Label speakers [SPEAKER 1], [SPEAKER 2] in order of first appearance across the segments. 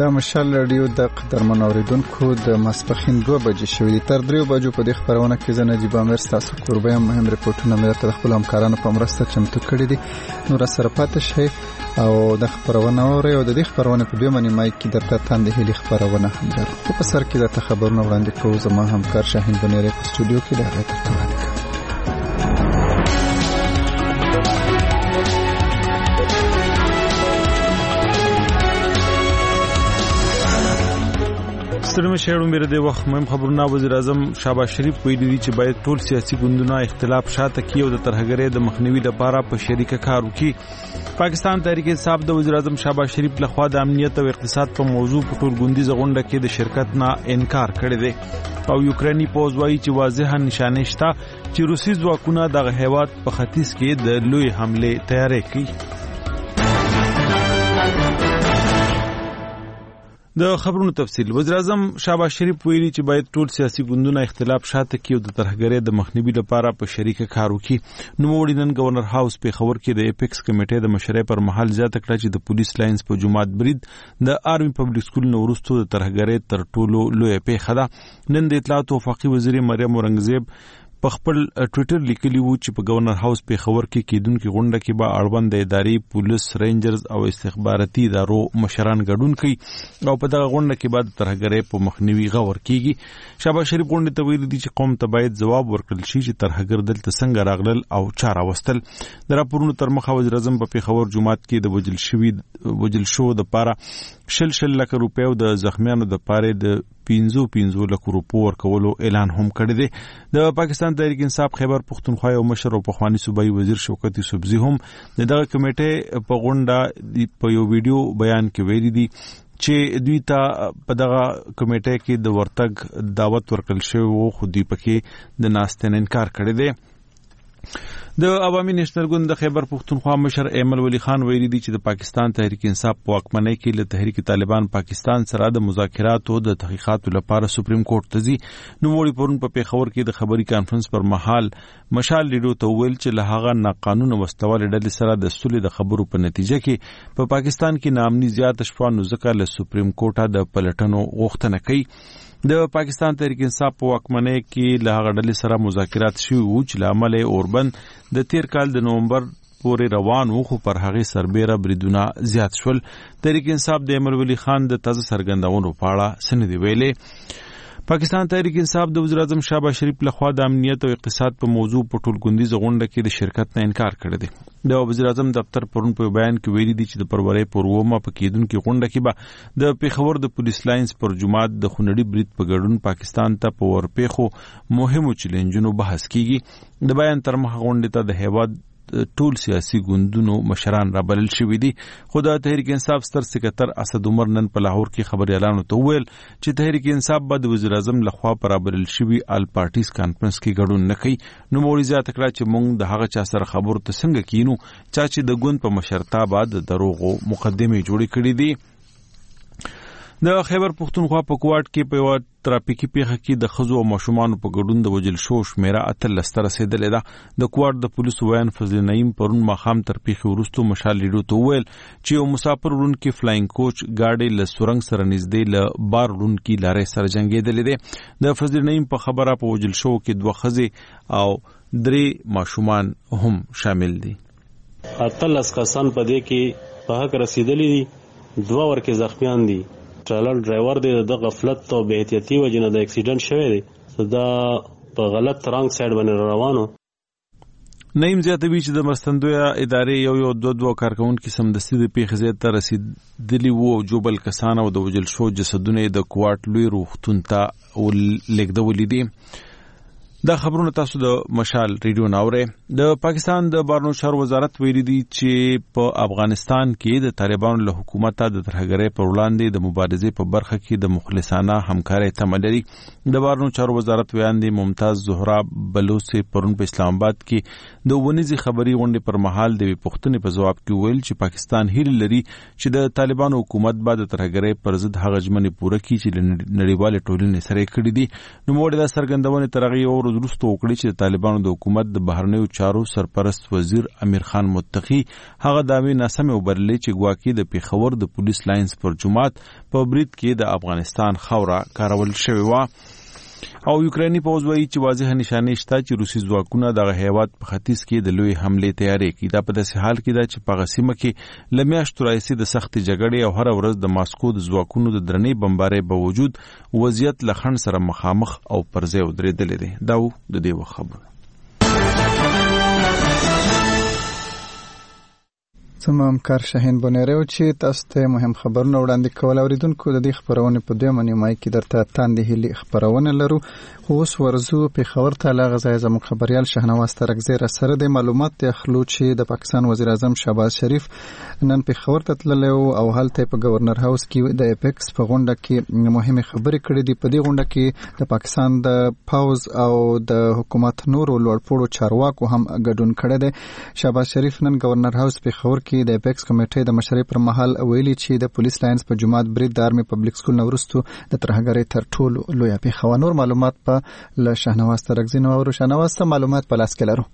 [SPEAKER 1] د مشال رادیو د قدرمن اوریدونکو د ماسپښین 2 بجې شوې تر 3 بجو په دې خبرونه کې زه نجیب امیر تاسو کوربه مهم ریپورتونه مې تر خپل همکارانو په مرسته چمتو کړی دي نو را سره پاتې شئ او د خبرونه اورئ او د دې خبرونه په دوه منی مای کې درته تاند هلي خبرونه هم درو په سر کې د خبرونه وړاندې کوم زما همکار شاهین بنيري په استودیو کې دا راته وړاندې کوي.
[SPEAKER 2] سترمه شهرو میره د وخت مهم خبرونه وزیر اعظم شهباز شریف ویلي دي چې باید ټول سیاسي ګوندونه اختلاف شاته کړي او د ترهګرۍ د مخنیوي لپاره په شریکه کار وکړي. پاکستان تحریک انصاف د وزیر اعظم شهباز شریف لخوا د امنیت او اقتصاد په موضوع په ټول ګوندیزه غونډه کې د شرکت نه انکار کړی دی او یوکرینی پوز وايي چې واضح نشانه شته چې روسي ځواکونه د هیواد په ختیځ کې د لوی حمله تیاری کوي. د خبرونو تفصیل وزیر اعظم شهباز شریف ویلي چې باید ټول سیاسي ګوندونه اختلاف شاته کړي او د ترهګرۍ د مخنیوي لپاره په شریکه کار وکړي. نوموړي نن گورنر هاوس پیښور کې د اپیکس کمیټې د مشرۍ پر مهال زیاته کړه چې د پولیس لاینز په جماعت برید د آرمي پبلک سکول نو وروسته د ترهګرۍ تر ټولو لوی پیښه ده. نن د اطلاعات او وفاقي وزیر مریم اورنګزیب په خپل ټوئیټر لیکلی وو چې په گورنر هاوس پیښور کې کېدونکې غونډه کې به اړوند د ادارې پولیس رینجرز او استخباراتي ادارو مشران ګډون کوي او په دغه غونډه کې به د ترهګرۍ په مخنیوي غور کیږي. شهباز شریف غونډې ته ویلي دي چې قوم ته باید ځواب ورکړل شي چې ترهګر دلته څنګه راغلل او چا راوستل. د راپورونو تر مخه وزیر اعظم په پیښور جماعت کې د وجل شو د پاره 100 لک روپیو د زخمیانو د پاره د 15 لک روپو ورکولو اعلان هم کړی دی. د پاکستان تحریک انصاف خیبر پختونخوا یو مشر او پخوانی صوبایي وزیر شوکت یوسفزي هم دغه کمیټې په غونډه په یو ویډیو بیان کې ویلي دي چې دوی ته په دغه کمیټې کې د ورتګ دعوت ورکړل شوی وو خو دوی پکې د ناستې انکار کړی دی. د عوامي نېشنل ګوند د خیبر پختونخوا مشر ایمل ولی خان ویلي دي چې د پاکستان تحریک انصاف په واکمنۍ کې له تحریک طالبان پاکستان سره د مذاکراتو د تحقیقاتو لپاره سپریم کورټ ته ځي. نوموړي پرون په پیښور کې د خبري کانفرنس پر مهال مشال لیډو ته ویل چې له هغه ناقانونه وسلوال ډلې سره د سولې د خبرو په نتیجه کې په پاکستان کې ناامني زیات شوه نو ځکه له سپریم کورټه د پلټنو غوښتنه کوي. د پاکستان تحریک انصاف په واکمنۍ کې له هغه ډلې سره مذاکرات شوي وو چې له امله اوربند د تیر کال د نومبر پورې روان وو خو پر هغې سربیره بریدونه زیات شول. تحریک انصاف د ایمل ولی خان د تازه څرګندونو په اړه څه نه دي ویلي. پاکستان تحریک انصاف د وزیر اعظم شهباز شریف لخوا د امنیت او اقتصاد په موضوع په ټولګوندیزه غونډه کې د شرکت نه انکار کړی دی. د وزیر اعظم دفتر پرون په بیان کې ویلي دي چې د فروری پر 9 په کېدونکې غونډه کې به د پیښور د پولیس لاینز پر جماعت د خونړي برید په ګډون پاکستان ته په ورپېښو مهمو چیلنجونو بحث کیږي. د بیان تر مخه غونډې ته د هیواد ټول سیاسي ګوندونو مشران رابلل شوي دي خو د تحریک انصاف ستر سکرټر اسد عمر نن په لاهور کې خبريالانو ته وویل چې تحریک انصاف به د وزیر اعظم لخوا پر رابلل شوي آل پارټیز کانفرنس کې ګډون نه کوي. نو موري زیاته کړه چې موږ د هغه چا سره خبرو ته څنګه کینو چې د ګوند په مشرتابه د دروغو مقدمه جوړې کړې دي. د خیبر پختونخوا په کوټ کې په یو ترافیکي پیښه کې د خزو او ماشومان په ګډون د وجل شو شمیره 13 ته رسیدلې ده. د کوټ د پولیسو ویان فضل نعیم پرون ماخام تر پیښې وروسته مشال لیډو ته ویل چې یو مسافر ورونکو فلاینګ کوچ گاډي له سورنګ سره نږدې له بار ورونکو لارې سره جنگیدلې ده. د فضل نعیم په خبره په وجل شو کې 2 خزې او 3 ماشومان هم شامل دي.
[SPEAKER 3] 13 کسان په دې کې په حق رسیدلې دي، 2 ورکه زخمیان دي. ټرالر ډرایور دی د غفلت او بے احتیاطي وجنه د اکسیډنټ شوی دی، دا په غلط رنګ سایډ باندې روانو.
[SPEAKER 2] نعیم زیاتوي چې د مرستندویه ادارې یو 2 کارکونکو سمدستي د پیښې ځای ته رسیدلي وو او جوبل کسان او د وجل شو جسدونه د کوټ لوی روغتون ته لیږدولي دي. دا خبرونه تاسو د مشال ریډیو ناوره. د پاکستان د بهرنیو چارو وزارت ویلي دی چې په افغانستان کې د طالبانو له حکومت د ترهګرۍ پر وړاندې د مبارزې په برخه کې د مخلصانه همکارۍ تمه لري. د بهرنیو چارو وزارت ویاندې ممتاز زهرا بلوچ پرون په اسلام آباد کې د ونیزي خبري غونډې پر مهال د پښتنې په جواب کې ویل چې پاکستان هیله لري چې د طالبانو حکومت بعد ترهګرۍ پر ضد هغه ژمنې پوره کړي چې نړیوال ټولنې سره کړې دي. نو موږ د سرګندونې ترغیب او ورځې وروسته وکړي چې د طالبانو د حکومت د بهرنیو چارو سرپرست وزیر امیر خان متقي هغه دعوی ناسمې وبللې چې ګواکې د پیښور د پولیس لاینز پر جومات په برید کې د افغانستان خاوره کارول شوې وه. او یوکرینی پوځ وایي چې واضح نشانې شته چې روسي ځواکونه دغه هیواد په ختیځ کې د لوی حملې تیاری کوي. دا په داسې حال کې ده چې په غسیمه کې له میاشتو راهیسې د سختې جګړې او هره ورځ د ماسکو د ځواکونو د درنې بمبارۍ باوجود وضعیت له خنډ سره مخامخ او پر ځای ودرېدلی دی. دا د دې وخت خبره.
[SPEAKER 1] زما همکار شاهین بونیرو چې تاسو ته مهم خبرونه وړاندې کول. اوریدونکو د دې خبرونه په دویمه نیمه کې درته تاندې هلي خبرونه لرو. اوس ورزو پیښور ته لاغه ځای زموږ خبريال شهنواز ترکزی را سره د معلومات اخلو چې د پاکستان وزیر اعظم شهباز شریف نن پیښور ته تللی او هلته په گورنر هاوس کې د اپیکس په غونډه کې مهمه خبرې کړې دي. په دې غونډه کې د پاکستان د پاوز او د حکومت نورو لوړپوړو چارواکو هم ګډون کړی دی. شهباز شریف نن گورنر هاوس پیښور کې د اپیکس کمیټې د مشرۍ پر مهال ویلي چې د پولیس لاینز په جماعت برید د آرمي پبلک سکول نورستو د ترهګرۍ تر ټولو لوی پیښه. نور معلومات په له شهنواز ترکزی نو ورو. شهنواز ته معلومات په لاس کې لرو.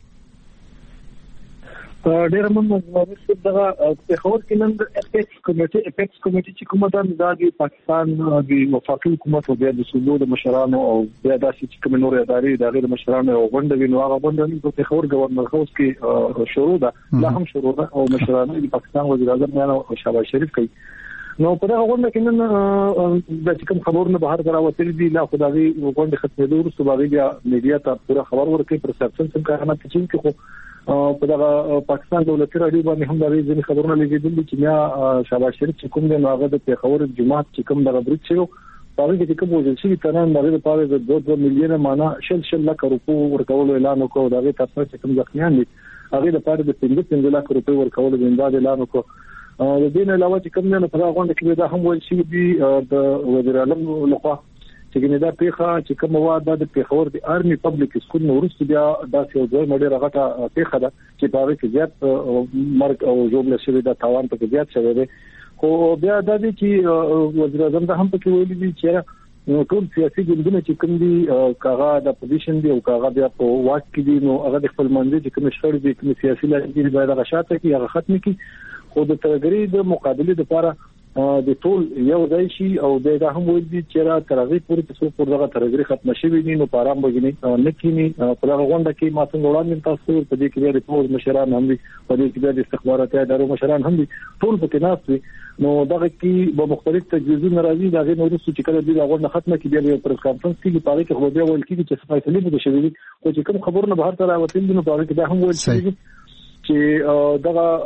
[SPEAKER 4] ډېر مننه. دغه پیښور کې نن د اپیکس کمیټې چې کومه ده د پاکستان د وفاقي حکومت او د صوبو د مشرانو او بیا داسې چې کوم نور ادارې د غیر مشرانو او غونډه وینو هغه غونډه په پیښور گورنر هاوس کې شروع ده. لا هم شروع ده او مشرانو د پاکستان وزیر اعظم او شهباز شریف کوي. نو په دغه غونډه کې نن د کوم خبرونه بهر راوتلي دي لا خدای غونډه ختمېدو وروسته باندې بیا میډیا ته پوره خبر ورکړي. پر سرسن څنګه کارونه کوي خو په دغه پاکستان دولتي رادیو باندې هم دا ځینې خبرونه لګیدل چې یا شهباز شریف چې کوم د هغه د پیښور جماعت چې کوم دغه برید شو په هغه کې کوم وجل شي تران دغه لپاره د 2 میلیون معنا شل لک روپو ورکول اعلان وکړ. دغه تاسو چې کوم ځخمیان دي هغه لپاره د 15 لک روپو ورکول د امداد اعلان وکړ. د دې نه علاوه چې کوم نه په هغه غونډه کې دا هم ویل شي د وزیر اعظم لخوا چې ګنې دا پیښه چې کوم واده د پیښور د آرمي پبلک سکول نورستو بیا داسې یو ځای مډه راغټه پیښه ده چې په هغه کې زیات مرګ او ژوبله شوی دا تاوان په زیات شوی دی. خو بیا دا دي چې وزیر اعظم دا هم پکې ویلي دي چې ټول سیاسي ګوندونه چې کوم دي کاغه د اپوزیشن دی او کاغه بیا په واک کې دي نو هغه د خپل منځ کې کوم شخړې دي کوم سیاسي لارې باید هغه شاته کې هغه ختم کړي. خو د ترګری د مقابله لپاره د ټول یو ځای شي او دا هم وایي چې را ترغی پورې څو پر دغه ترګری ختم شي نو په آرام بګینی نه کینی په دغه غونډه کې ما څنګه وړاندې تاسو په دې کې د پوز مشران هم دي په دې کې د استخباراتي ادارو مشران هم دي ټول په تناسب نو دغه کې به مختلف تجویزونه راځي دا غي نو چې کله دې غونډه ختمه کې بیا پر کانفرنس کې په هغه کې خو بیا ویل کېږي چې فیصله به شي او چې کوم خبرونه بهر ته راوتل نو په هغه کې دا هم ویل کېږي چې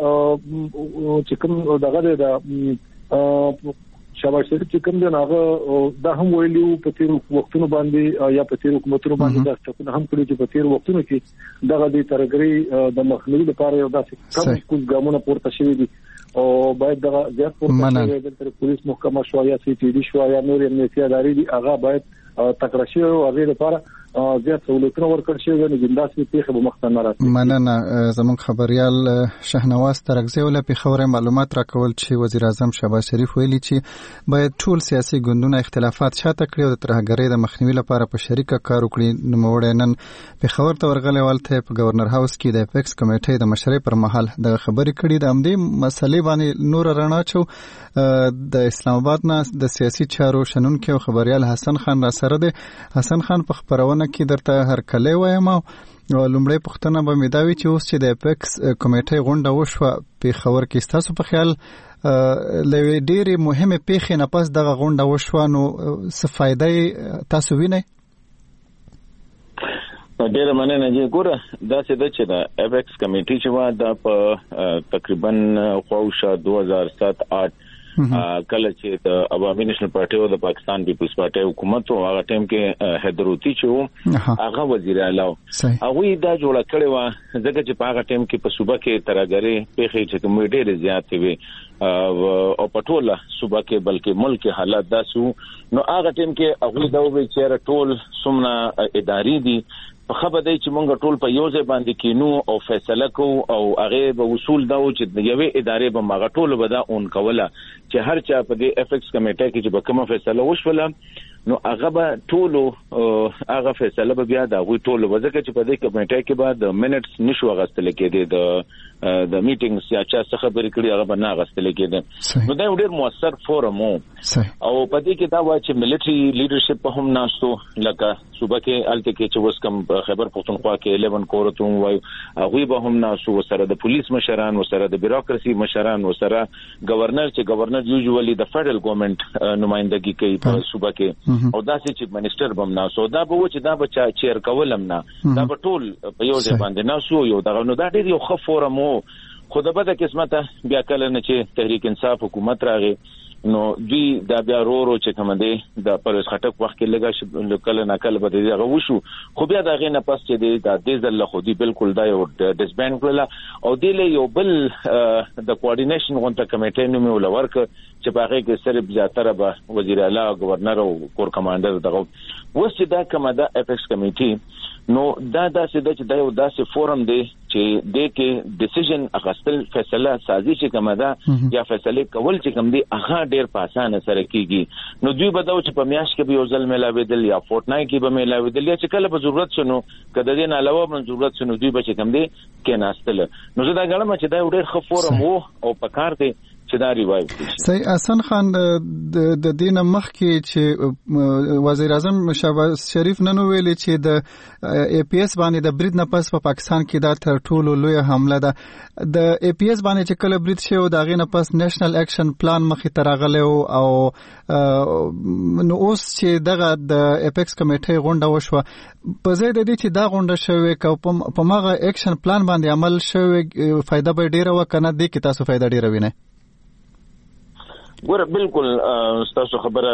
[SPEAKER 4] دغه چې کوم دغه د شهباز شریف چې کوم دی هغه دا هم ویلو په تیر وختونو باندې یا په تیر حکومتونو باندې دا څه هم کړی چې په تیر وختونو کې دغه د ترګری د مخنیوي لپاره یو داسې کم کوم ګامونه پورته شوي دي او باید دغه زیات پورته شوي د پولیس محکمه شو یا سی ټي ډي شو یا نور امنیتي ادارې دي هغه باید تکرار شي او هغه لپاره زیات سہولتونه ورکړل شي غو جنداسي پیښه به مختنه راځي.
[SPEAKER 1] مننه زموږ خبريال شهنواز ترکزی ول په خبره معلومات راکول چې وزیر اعظم شهباز شریف ویلي چې باید ټول سیاسي ګوندونه اختلافات شاته کړي او د ترهګرۍ د مخنیوي لپاره په شریکه کار وکړي. نو موږ نن په خبر ته ورغلې ولته په گورنر هاوس کې د اپیکس کمیټې د مشرۍ پر مهال د خبرې کړي د امدې مسلې باندې نور رڼا چو د اسلام آباد نه د سیاسي چارو شنونکو خبريال حسن خان را سره دی. حسن خان په خبرونه کې درته هر کله وایم او لومړی پښتنه به مداوي چې اوس چې د اپیکس کمیټې غونډه وشوه په خبر کې تاسو په خیال لوي ډېری مهمه پیښه نه پس دغه غونډه وشوه نو څه فائدې تاسو وینئ؟
[SPEAKER 5] ډېر مننه چې ګوره دا څه د چې د اپیکس کمیټې چې وا د په تقریبا خوښه 2007-8 کله چې د عوامي نېشنل پارټي او د پاکستان پیپلز پارټي حکومت او هغه ټیم کې حیدروتی چې هغه وزیر اعلی هغه دا جوړ کړی و ځکه چې په هغه ټیم کې په صوبه کې ترګری پیښې چې کوم ډېر زیات وي او په ټوله صوبه کې بلکې ملک حالات داسو نو هغه ټیم کې هغه دا وی چې ټول سمنا اداري دي په خبره دی چې مونږ ټول په یو ځای باندې کینو او فیصله کوو او هغه به اصول دا و چې یوې ادارې به ماغه ټول به دا اون کوله چې هر چا په دې اف ایکس کمیټه کې چې به کومه فیصله وشوله نو هغه به ټولو هغه فیصله به بیا دا غوي ټولو وځکه چې په دې کمیټه کې به د منټس نشو غستل کېدی د میټینګز یا چا څه خبرې کړي هغه به نه غستل کېدی نو دا ډېر موثر فورم او په دې کې دا و چې ملټری لیډرشپ په هم ناشتو لکه صوبه کې الته کې چې وسکم خبر پښتونخوا کې 11 کورتون وای هغه به هم ناشو سره د پولیس مشران سره د بیروکراسي مشران سره گورنر چې گورنر یوزولي د فدرل ګورنمنت نمائندګي کوي په صوبه کې او داسې چې منیسټر بم ناسو دا به و چې دا به چیر کولم نه دا به ټول په یو ځای باندې ناسو یو دغه نو دا ډېر یو ښه فورم وو خو د بده قسمته بیا کله نه چې تحریک انصاف حکومت راغی نو دوی دا بیا ورو چې کوم دی د پرویز خټک وخت کې لګا کله نه کله به دغه وشو خو بیا دا غي نه پس چې دی دا د ځل خو دی بالکل دا یو ډیسباند کړل او دی له یو بل د کوارډینیشن غونډه کمیټې نوم ولور ک چې په هغه کې صرف زیاتره به وزیر اعلی گورنر او کور کمانډر دغه وس چې دا کومه دا اپیکس کمیټي نو دا داسې د چې دا یو داسې فورم دی چې د کې ډیسیژن اخیستل فیصله سازي چې کومه ده یا فیصله کول چې کوم دی هغه ډیر په اسانه سره کیږي نو دوی به دا چې په میاش کې به یو ځل ملاویدل یا فورټنای کې به ملاویدل یا چې کله به ضرورت شنو کله دې نه علاوه به ضرورت شنو دوی به چې کوم دی کې ناستل نو زه دا غواړم چې دا ډیر ښه فورم وو او په کار دی
[SPEAKER 1] صحیح احسان خان د دینه مخ کې چې وزیر اعظم شهباز شریف نن ویلي چې د ای پی ایس باندې د برید نه پس په پاکستان کې دا تر ټولو لوی حمله ده د ای پی ایس باندې چې کله برید شو دا غي نه پس نېشنل اکشن پلان مخې ته راغلی او نو اوس چې دغه د اپیکس کمیټې غونډه وشوه په ځای د دې چې دا غونډه شوې په ماغه اکشن پلان باندې عمل شوی فائدہ به ډیره وکنه دي کې تاسو فائدہ ډیره وینئ
[SPEAKER 5] ګوره بالکل تاسو خبره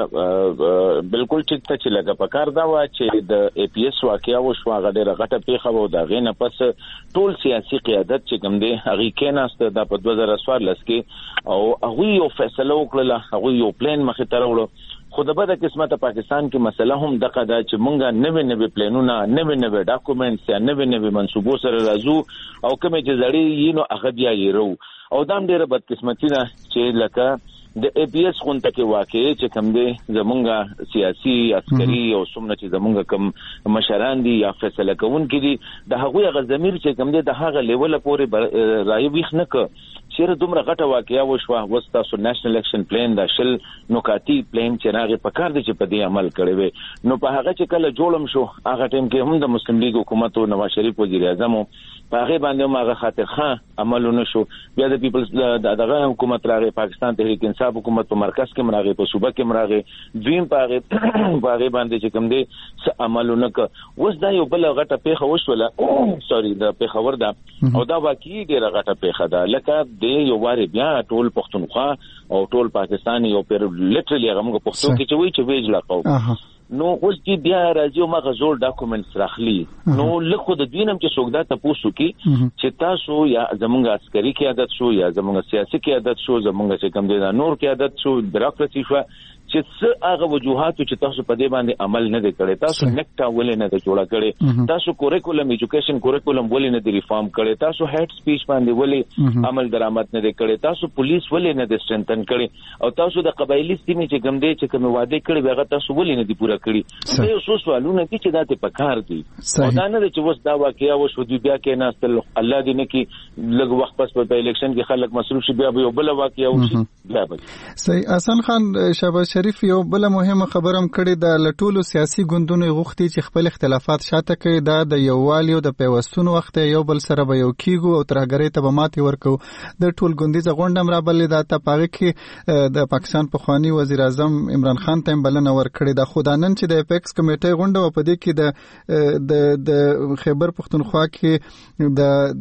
[SPEAKER 5] بالکل ټیک ته چې لګه پکار دا و چې د ای پی ایس واقعیا وشو هغه ډیره غټه پیښه و دا غینه پس ټول سیاسي قیادت چې کوم دی هغه کې ناست د په 2014 کې او هغه یو فیصله وکړه هغه یو پلان مخې ته راوړو خو د بده قسمته پاکستان کې مسله هم دغه دا چې مونږه نوې پلانونه نوې ډاکومنټس یا نوې منسوبو سره راځو او کومې چې زړې نو هغه بیا یې رو او دا ډیره بدقسمتي ده چې لکه د ای پی ایس غونډه کې واقع چې کوم دی زمونږه سیاسي عسکري او څومره چې زمونږه کوم مشران دي یا فیصله کوونکي دي د هغوی غزمیر چې کوم دی د هغه لیول پورې رايويخ نه ک چیرې دومره غټه واقعیا وشوه وستا سو نېشنل اکشن پلان دا شل نوکاتی پلان چې راغی په کار دي چې په دې عمل کړی وي نو په هغه چې کله جوړم شو هغه ټیم کې هم د مسلم لیگ حکومت او نواز شریف وزیر اعظم په هغه باندې هغه خاطر خان عملونه شو بیا د پیپلز دغه حکومت راغی پاکستان تحریک انصاف حکومت په مرکز کې مراغه په صوبه کې مراغه دویم په هغه باندې چې کوم دي څه عملونه ک وس دا یو بل غټه پیښه وشوله سوري د پیښور دا او دا واقعي ډیره غټه پیښه ده لکه د یو واره بیا ټول پښتونخوا او ټول پاکستاني یو پر لټرلی هغه موږ پښتو کې چې وی چې ویج لاقو نو اوس دې بیا راځي او مغه زول ډاکومنټس راخلي نو لکه د دینم چې څوک دا تاسو کې چې تاسو یا زمونږ عسکري کې عادت شو یا زمونږ سیاسي کې عادت شو زمونږ چې کوم دي نور کې عادت شو بیروکراسي شو چې څه هغه وجوهات چې تاسو په دې باندې عمل نه کړی تاسو نکټا ولې نه جوړه کړی تاسو کوریکولم ایجوکیشن کوریکولم ولې نه ریفارم کړی تاسو هډ سپیچ باندې ولې عمل درآمد نه کړی تاسو پولیس ولې نه سټرنتن کړی او تاسو د قبایلی سیمې چې کوم دي چې کوم وعده کړی هغه تاسو ولې نه دی پوره کړی دا یو څه سوالونه دي چې داته پکار دي او دا نه چې وس دا واقعیا وشو دی بیا کې نه استل الله دې نه کې لږ وخت پس په الیکشن کې خلک مصروف شي بیا یو بل واقعیا وشي بیا
[SPEAKER 1] صحیح احسان خان شهباز شریف یو بل مهمه خبرم کړی د لټولو سیاسي ګوندونو غوښتي چې خپل اختلافات شاته کړي دا د یووالي او د پیوستون وخت یو بل سره به یو کیږي او ترهګری ته به ماتي ورکو د ټول ګوندیزه غونډه مرابلې دا ته پاره کې د پاکستان پخوانی وزیر اعظم عمران خان ته بلنه ورکړي د خدانن چې د اپیکس کمیټې غونډه په دې کې د خیبر پختونخوا کې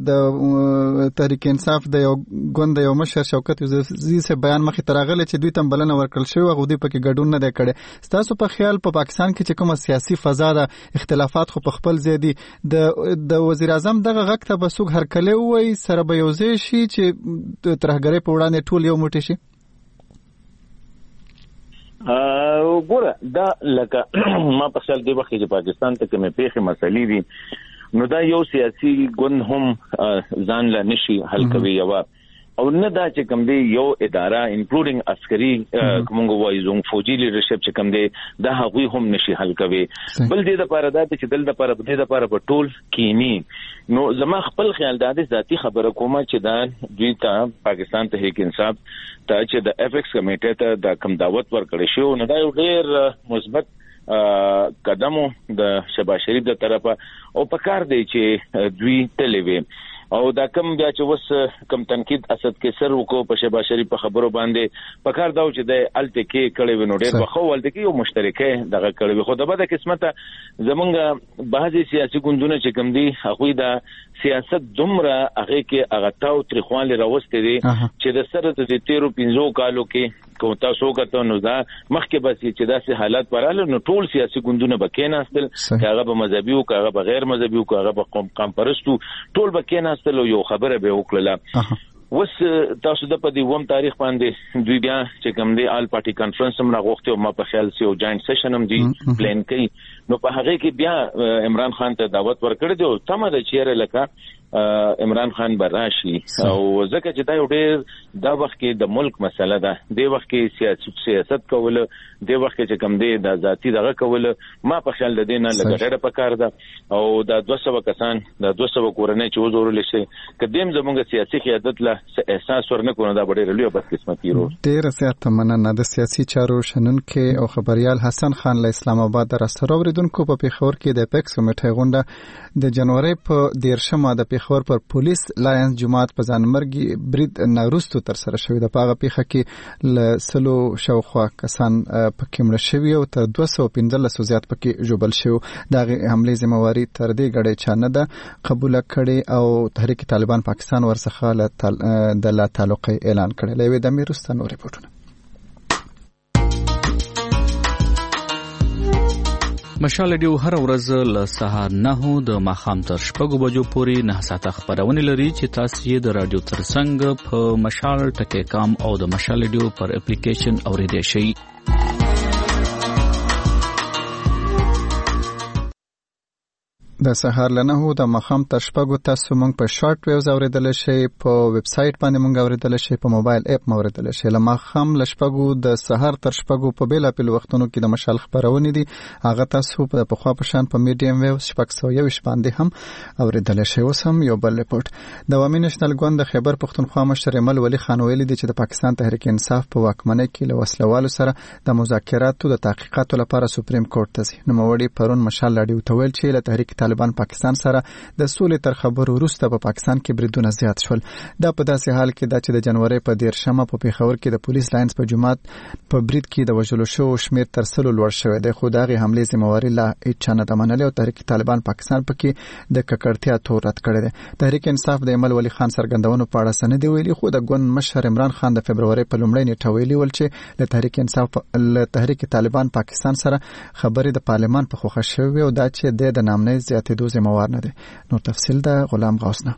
[SPEAKER 1] د تحریک انصاف د یو ګوند یو مشر شوکت یوسفزي سره بیان مخې ترغله چې دوی تم بلنه ورکړل شو او دوی پکې ګډون نه دی کړی تاسو په خیال په پاکستان کې چې کومه سیاسي فضا ده اختلافات خو په خپل ځای دي د وزیر اعظم دغه غږ ته به څوک هرکلی ووایي سره به یو ځای شي چې د ترهګرۍ په وړاندې ټول یو موټی شي
[SPEAKER 5] ګوره دا لکه ما په خیال دی وخت چې پاکستان ته کومې پیښې مسلې دي نو دا یو سیاسي ګوند هم ځان لا نشي حل کوي یو او نه دا چې کوم دی یو اداره انکلودینګ عسکري کومه وایي زوم فوجي لیډرشپ چې کوم دی دا هغوی هم نشي حل کوي. بل دې د لپاره دا چې دل د لپاره د دې لپاره په ټول کینی نو زما خپل خیال دا د ذاتی خبره کومه چې دا دوی ته پاکستان تحریک انصاف ته چې د ایپکس کمیټې ته د کم دعوت ورکړی شو نو دا یو ډیر مثبت قدم د شهباز شریف د طرفه او پکار دی چې دوی تلوي او دا کم بیا چې وس کم تنقید اسد کې سر وکړو په شهباز شریف په خبرو باندې پکار دا چې د الټکی کړي ونو ډېر بخو ولټکی یو مشترکه دغه کړي خو د بده قسمته زمونږ بعضي سیاسي ګوندونه چې کم دي هغه د سیاست دومره هغه کې هغه تاو تریخوان لروستې دي چې د سره د 13-15 کالو کې کوم تاسو کته نو دا مخکې بس چې داسې حالات پراله نو ټول سیاسي ګوندونه بکیناستل هغه به مذهبي او هغه به غیر مذهبي او هغه به قوم پرستو ټول بکیناستل یو خبره به وکړه. وس تاسو د په دیوم تاریخ باندې دوی بیا چې کوم دی آل پارټي کانفرنس هم راغوښته او ما په خیال سي او جاینټ سیشن هم دی پلان کړي نو په هغه کې بیا عمران خان ته دعوت ورکړ دی او تمه د چیرې لکه عمران خان براشي او ځکه چې دا یو ډېر دا وخت کې د ملک مسله ده د وخت کې سیاست کول د وخت کې چې کوم دی د ذاتی دغه کول ما په خیال د دینه لګړه پکار ده او د 200 کسان د 200 کورنۍ چې وزورل شي کدیم زموږ سیاسي قیادت له احساس ورنکونه دا ډېر لوی بدقسمتي رو
[SPEAKER 1] ډېر زیات مننه د سیاسي چارو شنونکو او خبريال حسن خان له اسلام آباد را سره اوریدونکو په پیښور کې د اپیکس کمیټې غونډه د جنوري په 13مه د پیښور پر پولیس لاینز جماعت په ځانمرګي برید ناروستو تر سره شوی د پاغه پیښه کې ل سلو شاوخوا کسان پکې مړ شوی او تر 215 زیات پکې جوبل شو د حمله ذمہواری تر دې غړې چانه ده قبول کړي او تحریک طالبان پاکستان ورڅخه د لا تعلق اعلان کړی لوي د میرستانو ریپورتونه.
[SPEAKER 6] مشال ډیو هر ورځ له سهار 9 د ماښام تر 6 بجو پورې 9 ساعته خبرونه لري چې تاسو یې د رادیو ترڅنګ په مشال ټکی کام او د مشال ډیو پر اپلیکیشن اوریدئ شئ.
[SPEAKER 1] د سهار لنهو د مخام تر شپږو تاسو مونږ په شارټ ویوز اوریدل شي په ویب سټ باندې مونږ اوریدل شي په موبایل اپ اوریدل شي لمه خام لشپږو د سهار تر شپږو په بیل اپل وختونو کې د مشال خبرونه دي هغه تاسو په خوا په شان په میډیم ویو شپږ یو باندې هم اوریدل شي. اوس هم یو بل ریپورت د عوامي نېشنل ګوند د خیبر پښتونخوا مشر مل ولی خان ویلي دي چې د پاکستان تحریک انصاف په واکمنۍ کې له وسلوالو سره د مذاکراتو د تحقیقاتو لپاره سپریم کورټ ته ځي. نو وړي پرون مشال لاډیو تویل چې له تحریک طالبان پاکستان سره د سولې تر خبرو وروسته په پاکستان کې بریدونه زیات شول. دا په داسې حال کې دا چې د جنوري په 13مه په پیښور کې د پولیس لاینز په جماعت په برید کې د وژلو شو شمیر تر سلو لوړ شوی دی خو دغه حمله ذمہواری لا هیڅ نه د منلې او تحریک طالبان پاکستان پکې د ککړتیا تور رد کړی دی. تحریک انصاف د عمل ولی خان سرګندونو په اړه سند ویلي خو د ګوند مشر عمران خان د فبرवरी په لومړۍ نیټه ویلي ول چې له تحریک انصاف له تحریک طالبان پاکستان سره خبرې د پارلمان په خوښه شوی او دا چې د نامنۍ زیاتېدو ذمہوار نه دی. نو تفصیل دا غلام غوثنا.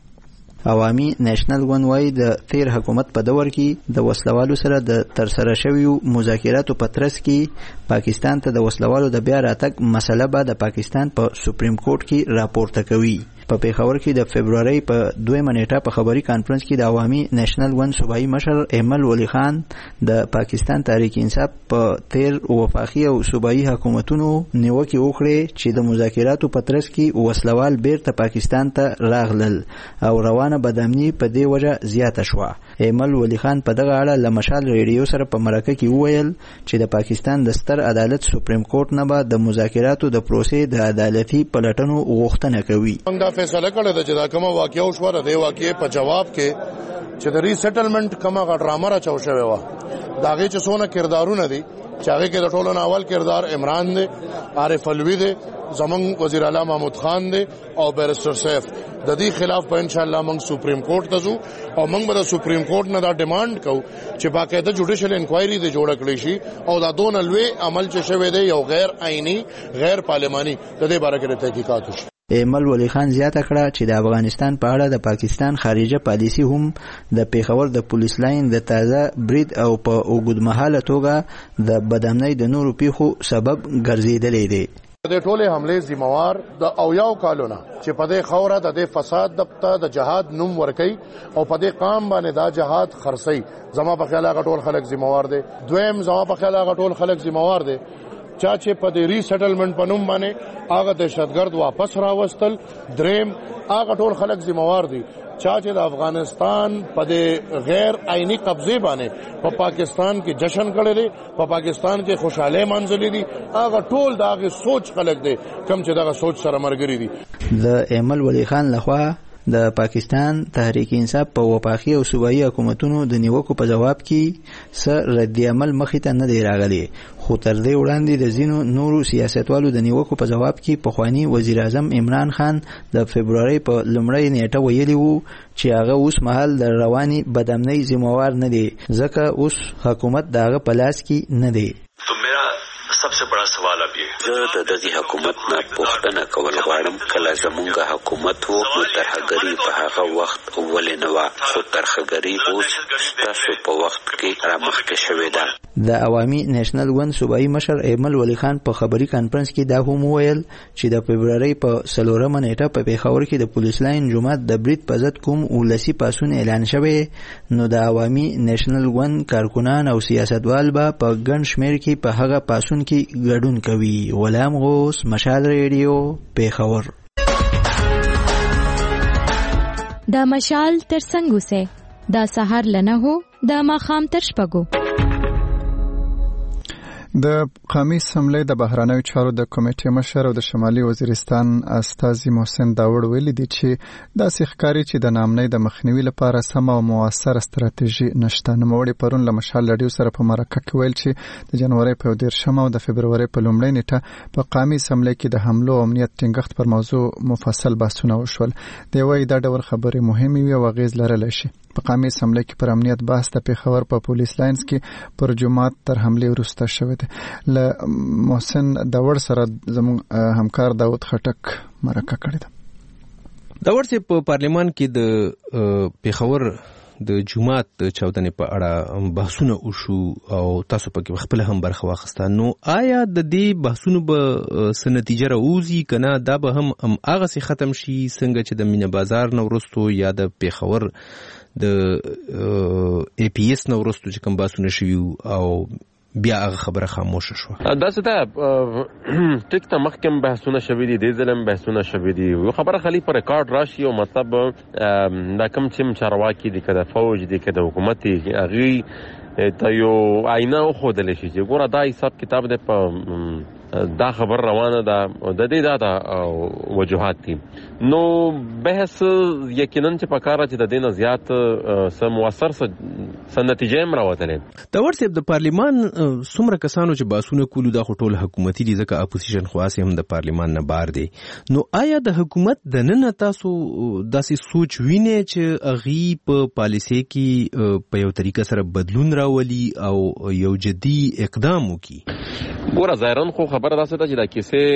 [SPEAKER 7] عوامي نېشنل ګوند وايي د تیر حکومت په دور کې د وسلوالو سره د ترسره شویو مذاکراتو په ترڅ کې پاکستان ته د وسلوالو د بیا راتګ مسله به د پاکستان په سپریم کورټ کې راپورته کوي. په پیښور کې د فبرवरी په 2 نیټه په خبري کانفرنس کې د عوامي نېشنل ګوند صوبایي مشر احمد ولی خان د پاکستان تحریک انصاف په تیر وفاقي او صوبایي حکومتونو نیوکه وکړه چې د مذاکراتو په ترڅ کې وسلوال بیرته پاکستان ته راغلل او روانه بدامني په دې وجه زیاته شوه. احمد ولی خان په دغه اړه له مشال ریډیو سره په مرکه کې وویل چې د پاکستان د ستر عدالت سپریم کورټ نه به د مذاکراتو د پروسې د عدالتي پلټنو غوښتنه کوي.
[SPEAKER 8] فیصله کړی ده چې دا کومه واقعه وشوه د دې واقعې په جواب کې چې د ریسټلمنٹ کومه ډرامه راچو شوې وه د هغې چې څونه کردارونه دي چې هغې کې د ټولو نه اول کردار عمران دی عارف الوي دی زمونږ وزیر اعلی محمود خان دی او بیرسټر سیف د دې خلاف په انشاءالله موږ سپریم کورټ ته ځو او موږ به د سپریم کورټ نه دا ډیمانډ کوو چې باقاعده جوډیشل انکوایري د جوړه کړی شي او دا دونه لوی عمل چې شوی دی یو غیر آئینی غیر پارلماني د دې باره کې تحقیقات وشي.
[SPEAKER 7] ایمل ولی خان زیاته کړه چې د افغانستان په اړه د پاکستان خارجه پالیسی هم د پیښور د پولیس لاین د تازه برید او په اوږدمهاله توګه د بدامنۍ د نورو پیښو سبب ګرځېدلی دی.
[SPEAKER 8] د ټوله حمله ذمہوار د اویاو کالونه چې په دې خوره د فساد د جهاد نوم ورکي او په دې قام باندې دا جهاد خرسي زما په خیال هغه ټول خلک ذمہوار دي. دویم زما په خیال هغه ټول خلک ذمہوار دي چا چې په دې ری سیټلمنٹ په نوم باندې هغه دهشتګرد واپس راوستل. دریم هغه ټول خلک ذمہوار دي چا چې د افغانستان په د غیر آئینی قبضه باندې په پاکستان کې جشن کړی دی, په پاکستان کې خوشاله منځلې دي. هغه ټول دغه سوچ خلک دي کوم چې دغه سوچ سره مرګري دي.
[SPEAKER 7] د ایمل ولی خان لخوا د پاکستان تحریک انصاف په وفاقي او صوبایي حکومتونو د نیوکو په جواب کې سر رد عمل مخې ته نه دی راغلی, خو تر دې وړاندې د ځینو نورو سیاستوالو د نیوکو په جواب کې پخوانی وزیر اعظم عمران خان د فبرवरी په لومړۍ نیټه ویلي وو چې هغه اوس مهال د رواني بدامنۍ ذمہوار نه دی ځکه اوس حکومت دغه په لاس کې نه دی.
[SPEAKER 9] सबसे बड़ा सवाल अब ये د دغه حکومت نه پوښتنه کول غواړم کله زمونږه حکومت وو نو ترهګری په هغه وخت ولې نه و, خو ترهګری اوس تاسو په وخت کې رامخکې شوې ده.
[SPEAKER 7] د عوامي نېشنل ګوند صوبایي مشر ایمل ولی خان په خبري کانفرنس کې دا هم ویل چې د فبرवरी په 4 نیټه په پیښور کې د پولیس لاین جماعت د برید په ضد کوم ولسی پاسون اعلان شوی, نو د عوامي نېشنل ګوند کارکونان او سیاستوال به په ګڼ شمېر کې په هغه پاسون کې ګډون کوي. غلام غوث, مشال ریډیو, پیښور.
[SPEAKER 10] دا مشال تر څنګه سه دا سحر لنه هو دا ماخام تر شپګو.
[SPEAKER 1] د قومي اسمبلی د بهرنیو چارو د کمیټې مشر او د شمالي وزیرستان استاذي محسن داوړ ویلي دي چې داسې ښکاري چې د نامنۍ د مخنیوي لپاره سمه او موثره ستراتیژي نشته. نوموړي پرون له مشال رادیو سره په مرکه کې ویل چې د جنوري په 13 او د فبرवरी په لومړۍ نیټه په قومي اسمبلی کې د حملو او امنیت ټینګښت پر موضوع مفصل بحثونه وشول. دی وايي دا ډول خبرې مهمې وي او اغیز لرلی شي. په قومي اسمبلی کې پر امنیت بحث د پیښور په پولیس لاینز کې پر جمعات تر حمله وروسته شوی دی. له محسن داوړ سره زموږ همکار داود خټک مرکه کړې ده.
[SPEAKER 11] داوړ چې په پارلیمان کې د پیښور د جمعات د چاودنې په اړه بحثونه وشو او تاسو پکې خپل هم برخه واخیسته, نو آیا د دې بحثونو به څه نتیجه راوځي کنه دا به هم هغه سي ختم شي څنګه چې د مینه بازار نو ورستو یا د پیښور د ای پی ایس نو ورستو چې کوم بحثونه شوي او بیا هغه خبره خاموشه شو.
[SPEAKER 3] دا څه ده ټیک ته مخکم بحثونه شوي دي, د ظلم بحثونه شوي دي, یو خبره خلی پر ریکارډ راشي او مطلب دا کم چې چارواکي دي کده فوج دي کده حکومت دي هغه ته یو آینه خو دل شي چې ګوره دا حساب کتاب ده په دا خبر روانه ده د دې دا وجوهات دي. نو بحث یقینا چې پکاره چې د دې نه زیات سم موثر سم نتیجه هم راوتلې.
[SPEAKER 11] دا ورسې د پارلیمان څومره کسانو چې باسونه کولو دا ټول حکومتي دي ځکه اپوزیشن خاص هم د پارلیمان نه بار دي, نو آیا د حکومت د نن تاسو داسې سوچ وینئ چې اغي په پالیسي کې په یو طریقه سره بدلون راولي او یو جدي اقدام وکړي؟
[SPEAKER 3] ګوره ظاهرا خو خبره داسې ده چې دا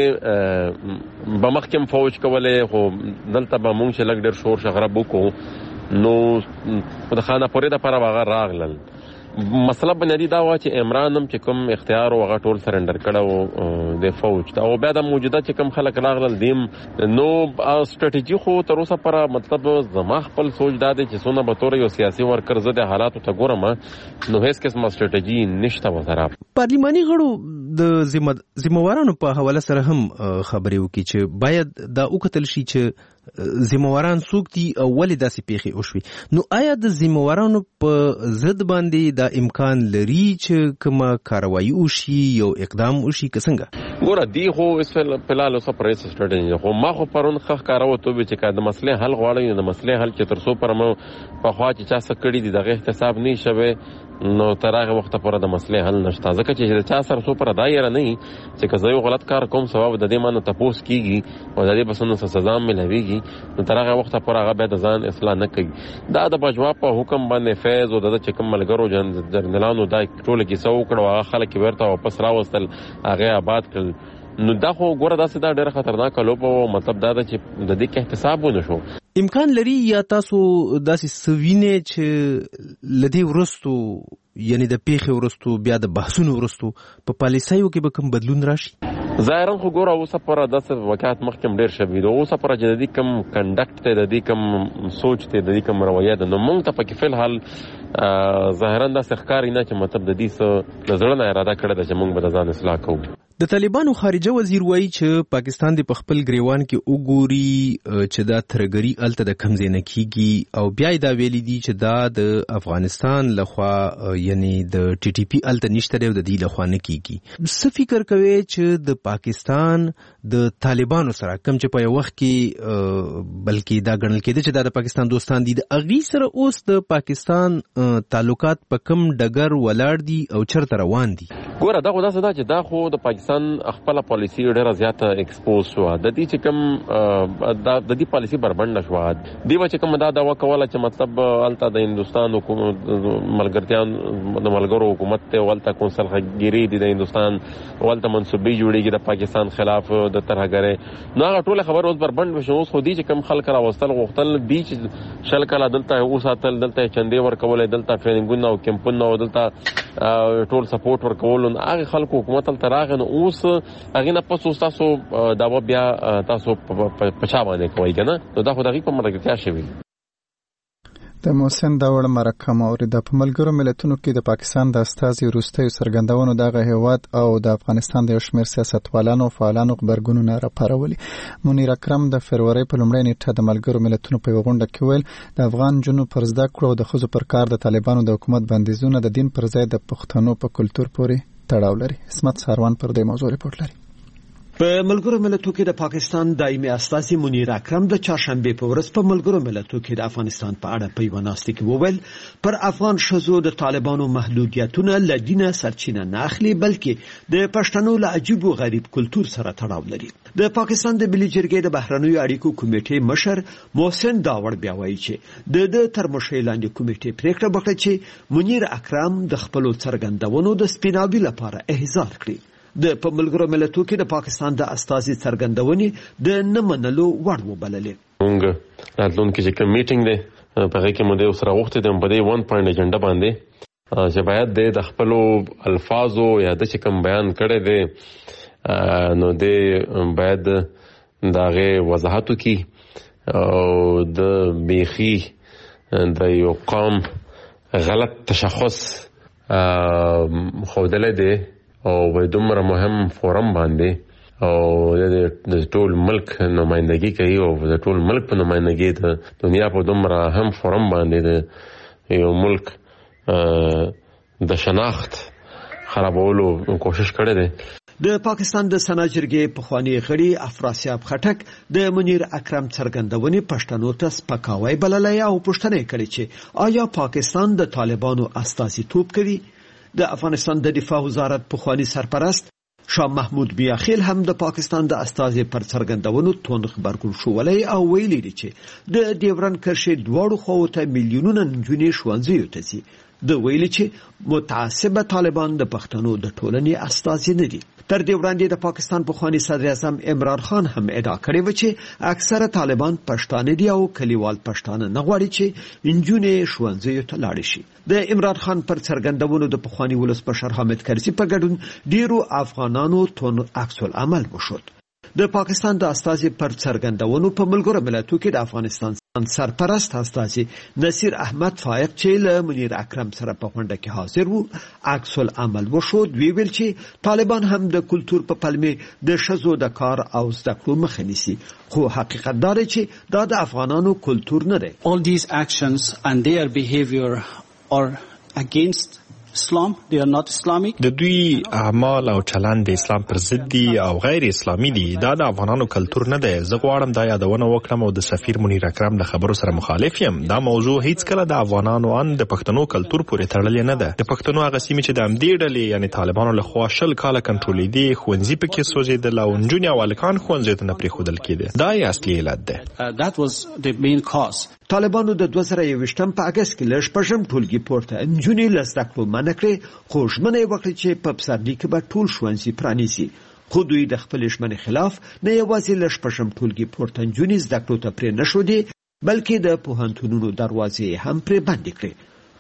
[SPEAKER 3] کیسه به مخکم فوج کولې, خو دلته به مونږ چې لږ ډېر شور شغرب وکړو نو د خانه پورې دپاره به هغه راغلل. مسله بنیادي دا وه چې عمران هم چې کوم اختیار و هغه ټول سرنډر کړی و د فوج ته, او بیا د موجوده چې کوم خلک راغلل دیم نو سټریټیجي خو تر اوسه پره مطلب زما خپل سوچ دا دی چې څونه به طور یو سیاسي ورکر زه د حالاتو ته ګورم نو هیڅ قسمه سټریټیجي نشته ورسره.
[SPEAKER 11] پارلیماني غړو د ذمہوارانو په حواله سره هم خبرې وکړي چې باید دا وکتل شي چې ذمہواران څوک دي او ولې داسې پیښې وشوي. نو آیا د ذمہوارانو په ضد باندې دا امکان لري چې کومه کاروایی وشي یو اقدام وشي که څنګه؟
[SPEAKER 3] ګوره دی خو فلحال اوسه پرېس سټریټیجي خو ما خو پرون ښه کارو ته وی چې د مسلې حل غواړي د مسلې حل چې تر څو پر مو په خوا چې چا څه کړي دي دغه احتساب نه شوي نو تر هغه وخت پورې د مسلې حل نشته, ځکه چې چا سره څو پر دایره نه چې که زه یو غلط کار کوم ثواب د دې مانه تپوس کیږي او د دې بسنه سزا ملويږي نو تر هغه وخت پورې هغه به د ځان اصلاح نه کوي. دا د بجوا په حکم باندې فیض او د چکم ملګرو جنرالانو دا ټول کې سو کړو هغه خلک ورته واپس راوستل هغه آباد کړ. نو دا خو ګوره داسې دا ډېره خطرناکه لوبه و, مطلب دا ده چې د دې کې احتساب ونه شو.
[SPEAKER 11] امکان لري یا تاسو داسې سوینه چې لدی ورستو یعنی د پیښې ورستو بیا د بحثونو ورستو په پالیسیو کې به کوم بدلون راشي؟
[SPEAKER 12] ظاهرا خو ګوره اوسه پوره داسې واقعیت مخکې ډېر شوي دي. اوسه پوره چې د دې کوم کنډکټ دی، د دې کوم سوچ دی، د دې کوم رویه ده، نو موږ ته پکې فلحال ظاهرا داسې ښکاري نه چې مطلب د دې څه د زړه نه اراده کړې ده چې موږ به د ځان اصلاح کوو.
[SPEAKER 11] د طالبانو خارجه وزیر وایي چې پاکستان د خپل ګریوان کې وګوري چې دا ترګری الته د کمزې نه کیږي، او بیا دا ویلي دي چې دا د افغانستان لخوا یعنی د ټي ټي پی الته نشته دی او د دې لخوا نه کیږي. څه فکر کوي چې د پاکستان د طالبانو سره کوم چې په یو وخت کې بلکې دا ګڼل کېده چې دا د پاکستان دوستان دي، د اغي سره اوس د پاکستان تعلقات په کوم ډګر ولاړ دي او چرته روان دي؟
[SPEAKER 12] ګوره دا خو داسې ده چې دا خو د پاکستان خپل پالیسی ډیره زیاته ایکسپوز شو. د دې چې کوم د دې پالیسی بربند نشو دی چې کوم دا دوا کوله چې مطلب الته د هندستان حکومت ملګرتيان د ملګرو حکومت ته ولته کونسل غیری دي د هندستان ولته منسوبي جوړیږي د پاکستان خلاف د ترهګرۍ، نو هغه ټول خبر اوس بربند وشو. اوس خو دي چې کوم خلک راوستل غوښتل دي چې شل کله دلته اوساتل، دلته چندې ورکول، دلته ټریننګونه او کیمپونه او دلته ټول سپورټ ورکول، هغه خلکو حکومت تل تراغه نو اوس هغه نه پس تاسو دا بیا تاسو پچا باندې کوي کنه، نو دا خو دغه په مرګ شوی.
[SPEAKER 1] د محسن داوړ مرکه مورید په ملګرو ملتونو کې د پاکستان د استازي وروستي سرګندونو دغه هیواد او د افغانستان د شمیر سیاستوالانو فعالانو خبرګونونه راپارولي. منیر اکرم د فروری په لومړۍ نیټه د ملګرو ملتونو په غونډه کې ویل د افغان جنوب پر زده کړو او د خزو پر کار د طالبانو د حکومت بندیزونه د دین پر ځای د پښتنو په کلچر پورې تړاو لري. اسمت ساروان پر دې موضوع ریپورت لري.
[SPEAKER 13] په ملګرو ملتونو کې د پاکستان دایمي استازي منیر اکرم د چهارشنبه په ورځ په ملګرو ملتونو کې د افغانستان په اړه په یوه ناستې کې وویل پر افغان شذو د طالبانو محدودیتونه له دینه سرچینه نه اخلي، بلکې د پښتنو له عجیب او غریب کلچر سره تړاو لري. د پاکستان د ملي جرګې د بهرنیو اړیکو کمیټې مشر محسن داوړ بیا وایي چې د تر مشرۍ لاندې کمیټې پریکړه وکړه چې منیر اکرم د خپل څرګندونو د سپیناوي لپاره احضار کړي. د په ملګرو ملتونو کې د پاکستان د استازي څرګندونې د نه منلو وړ وبللې.
[SPEAKER 12] موږ راتلونکي چې کوم میټینګ دی په هغه کې موږ سره وخت د په دې 1 پوینټ ایجنډا باندې چې باید د خپل الفاظو یا د چې کوم بیان کړي دي نو د باید دغه وضاحت وکړي او د بیخي د یو قوم غلط تشخص خودلې دي او په دومره مهم فورم باندې او د ټول ملک نمائندګي کوي او د ټول ملک په نمائندګي د دنیا په دومره هم فورم باندې د یو ملک د شناخت خرابولو کوشش کړی دی.
[SPEAKER 13] د پاکستان د سنا جرګې پخوانی غړي افراسیاب خټک د منیر اکرم څرګندونې پښتنو ته سپکاوی بللې او پوښتنه کړې چې آیا پاکستان د طالبانو استازیتوب کوي؟ د افغانستان د دفاع وزارت پخوانی سرپرست شاه محمود بیاخیل هم د پاکستان د استازي پر څرګندونو تون خبرګون شوولې او ویلي دي چې د ډیورن کرښې دواړو خواو ته میلیونونه نجونې ښوونځیو ته ځي. د ویلي چې متعصب طالبان د پښتنو د ټولنې استازي نه دي. تر دې وړاندې د پاکستان پخوانی صدر اعظم عمران خان هم ادعا کړې و چې اکثره طالبان پښتانه دي او کلیوال پښتانه نه غواړي چې انجونې ښوونځیو ته لاړ شي. د عمران خان پر څرګندونو د پخوانی ولسمشر حامد کرزي په ګډون ډیرو افغانانو تون عکس العمل وشود. د پاکستان د استازي پر څرګندونو په ملګرو ملتونو کې د افغانستان سرپرست استازي نصیر احمد فائق چې له منیر اکرم سره په غونډه کې حاضر وو عکس العمل وشود. ویل چې طالبان هم د کلچر په پلمې د شذو د کار او زده کړو مخه نیسي، خو حقیقت دا دی چې دا د افغانانو کلچر نه دی.
[SPEAKER 14] All these actions and their behavior are against Islam, they are not Islamic.
[SPEAKER 15] د دوی اعمال او چلند د اسلام پر ضد دي او غیر اسلامي دي. دا د افغانانو کلچر نه دی. زه غواړم دا یادونه وکړم او د سفیر منیر اکرم د خبرو سره مخالف یم. دا موضوع هیڅ کله د افغانانو ان د پښتنو کلچر پورې تړلې نه ده. د پښتنو هغه سیمې چې د امدې ډلې یعنی طالبانو له خوا 10 کاله کنټرولې دي، ښوونځي پکې سوځېدل او نجونې او هلکان ښوونځیو ته نه پرېښودل کېده. دا یې اصلي علت دی.
[SPEAKER 14] That was the main cause.
[SPEAKER 13] طالبانو د 2021 په اگست کې له شپږم ټولګي پورته نجونې له زده کړو منع کړې، خو ژمنه یې وکړه چې په پسرلي کې به ټول ښوونځي پرانیزي. خو دوی د خپل ژمنې خلاف نه یوازې له شپږم ټولګي پورته نجونې زده کړو ته پرې نه ښودې، بلکې د پوهنتونونو دروازې هم پرې بندې کړې.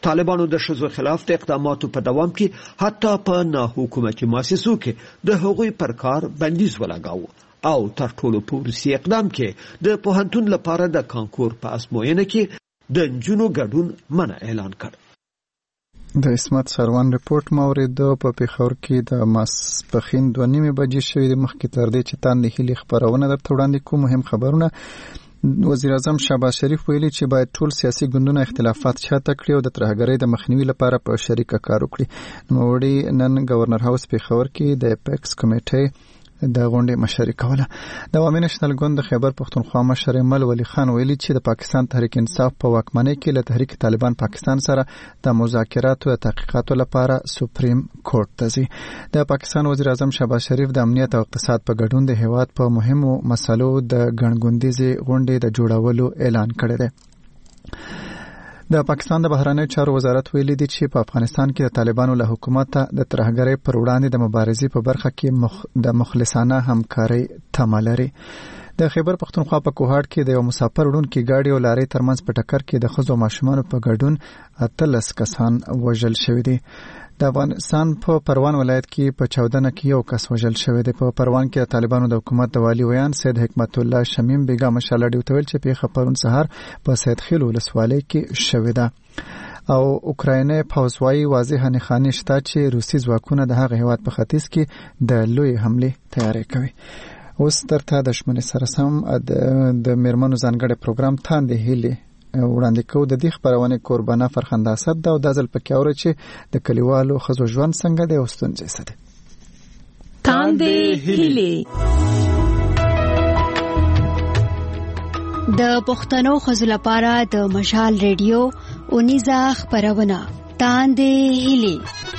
[SPEAKER 13] طالبانو د ښځو خلاف د اقداماتو په دوام کې حتی په ناحکومتي مؤسسو کې د هغوی پر کار بندیز ولګاوه او تر ټولو په وروستي اقدام کې د پوهنتون لپاره د کانکور په ازموینه کې د نجونو ګډون منع اعلان کړ.
[SPEAKER 1] د اسمت سروان ریپورت مورید په پیښور کې د ماسپخین 2:30 بجې شوې د مخکې تر دې چې تاندې هلي خبرونه درته وړاندې کوم مهم خبرونه. وزیر اعظم شهباز شریف ویلي چې باید ټول سیاسي ګوندونه اختلافات شاته کړي او د ترهګرۍ د مخنیوي لپاره په شریکه کار وکړي. نوموړي نن گورنر هاوس پیښور کې د اپیکس کمیټې د غونډې مشري کوله. د عوامي نېشنل ګوند د خیبر پښتونخوا مشر مل ولی خان ویلي چې د پاکستان تحریک انصاف په واکمنۍ کې له تحریک طالبان پاکستان سره د مذاکراتو او تحقیقاتو لپاره سپریم کورټ ته ځي. د پاکستان وزیر اعظم شهباز شریف د امنیت او اقتصاد په ګډون د هیواد په مهمو مسلو د ګڼګوندیزې غونډې د جوړولو اعلان کړی دی. د پاکستان د بهرنیو چارو وزارت ویلي دی چې په افغانستان کې د طالبانو له حکومت د ترهګرۍ پر وړاندې د مبارزې په برخه کې د مخلصانه همکارۍ تمه لري. د خیبر پښتونخوا په کوهاټ کې د یو مسافر وړونکي ګاډي او لارۍ ترمنځ په ټکر کې د ښځو ماشومانو په ګډون 13 کسان وژل شوي دي. د افغانستان په پروان ولایت کې په 14 کې یو کس وژل شوی دی. په پروان کې د طالبانو د حکومت د والی ویان سید حکمت الله شمیم بیګا مشال ډیو تویل چې پیښه پرون سهار په سید خیل ولسوالۍ کې شوې ده او اوکرایني پوځوي واضح نښانې شته چې روسي ځواکونه د هغه هیواد په ختیځ کې د لوی حمله تیاری کوي. اوس ترته د شمنې سره سم د میرمنو ځانګړي پروګرام تاندې هلي وړاندې کوو. د دې خبرونه قربانه فرخنده اسد ده او د ځل پکې اوري چې د کلیوالو خزو ژوند څنګه دی او ستونزې څه دي.
[SPEAKER 16] تاندې هلي د پښتنو خزو لپاره د مشال ریډیو اونیزه خبرونه تاندې هلي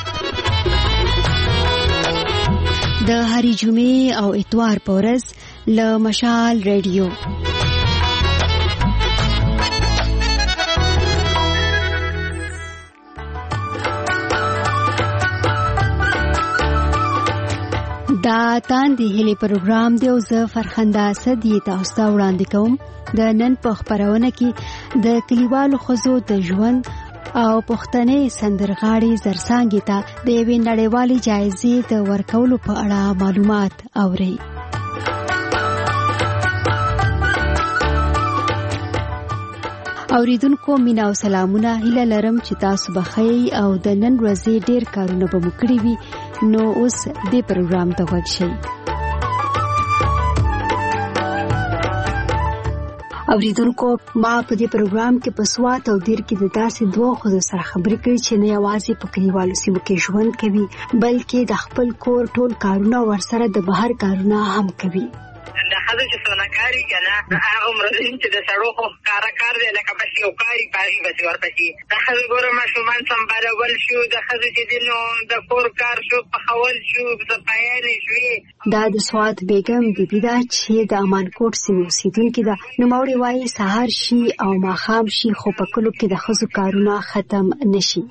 [SPEAKER 16] د هری جمعې او اتوار په ورځ له مشال ریډیو. دا تاندې هلي پروګرام دی او زه فرخنده اسد یې تاسو ته وړاندې کوم. د نن په خبرونه کې د کلیوالو ښځو د ژوند او پښتنې سندرغاړي زرسانګې ته د یوې نړیوالې جایزې د ورکولو په اړه معلومات اورئ. اوریدونکو مینا او سلامونه، هیله لرم چې تاسو بخیر او د نن ورځې ډیر کارونه به مو کړی وي. نو اوس دې پروګرام ته غوږ شئ. اوریدونکو ما په دې پروګرام کې په سوات او دیر کې د داسې دوه خو سره خبرې کړې چې نه یوازې په کلیوالو سیمو کې ژوند کوي بلکې د خپل کور ټول کارونه ورسره د بهر کارونه هم کوي.
[SPEAKER 17] د خزو چې سونکاری کنه هغه مرزین چې د سړو خو کار دی لکه بس یو کاری پاغي بس ورپسې د خزو ګوره ماشومان سمبالول شو، د خزو چې دینو د کور کار شو، پخول شو، صفایانې شوې.
[SPEAKER 16] دا د سوات بیگم بیبي دا چې د امانکوټ سیمې اوسېدونکې ده. نوموړې وایي سهار شي او ماښام شي خو په کلو کې د خزو کارونه ختم نشي.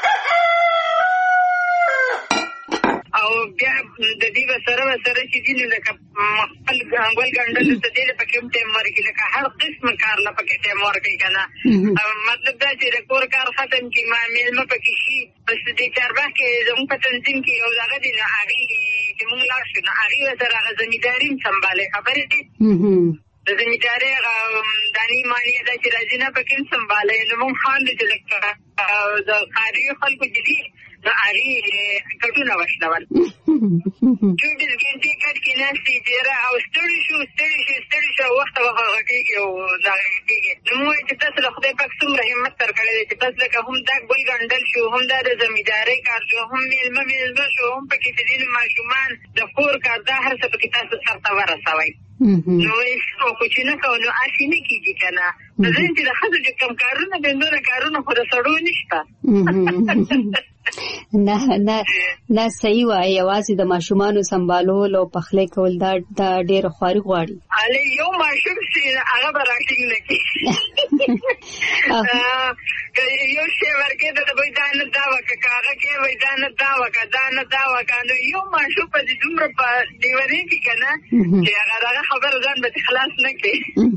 [SPEAKER 17] او بیا د دې سره چې دینو لکه خپل ګنګول ګنډل ته دې په کوم ټیم ورکی لکه هر قسم کار لا پکې ټیم ورکی کنه. مطلب دا چې د کور کار ختم کی ما میلمه پکې شي بس دې چاربه کې زموږ په تنظیم کې یو ځای دی نه هغه چې موږ لا شو نه هغه سره هغه زمینداری سمباله خبرې دي. د زمینداری دانی مانی دا چې راځي نه پکې سمباله نو موږ خان دې لکه د خاري خلکو دي نو هغه کټونه وشلول 24 غنټې کټ کې ناشې ډیره او ستړي شو وخت غټیږي او دا کېږي. نو موږ چې تاسو له خدای پاک څومره همت درکړی چې تاسو لکه هم دا ګل ګنډل شو، هم دا د زمینداری کار شو، هم میلمه شو، هم پکې چې دین ماشومان د کور کار دا هر څه پکې تاسو سره ورسوي. نو هیڅ کو چې نه کوو نو اسی نه کېږي کنه. ځین چې د خزو چې کم کارونه بندونه کارونه خو د سړو نشته.
[SPEAKER 16] نه صحیح وایي. یوازې د ماشومانو سمبالول او پخلی کول دا ډېر خواري غواړي.
[SPEAKER 17] یو ماشوم چې هغه به راټینګ نه کړي یو شی ورکې د وای دا نه دا وکړه هغه کې وای دا نه دا وکړه دا نه دا وکړه نو یو ماشو په دې دومره په دیوالې کې کنه چې هغه خبر ځان به خلاص نه کړي.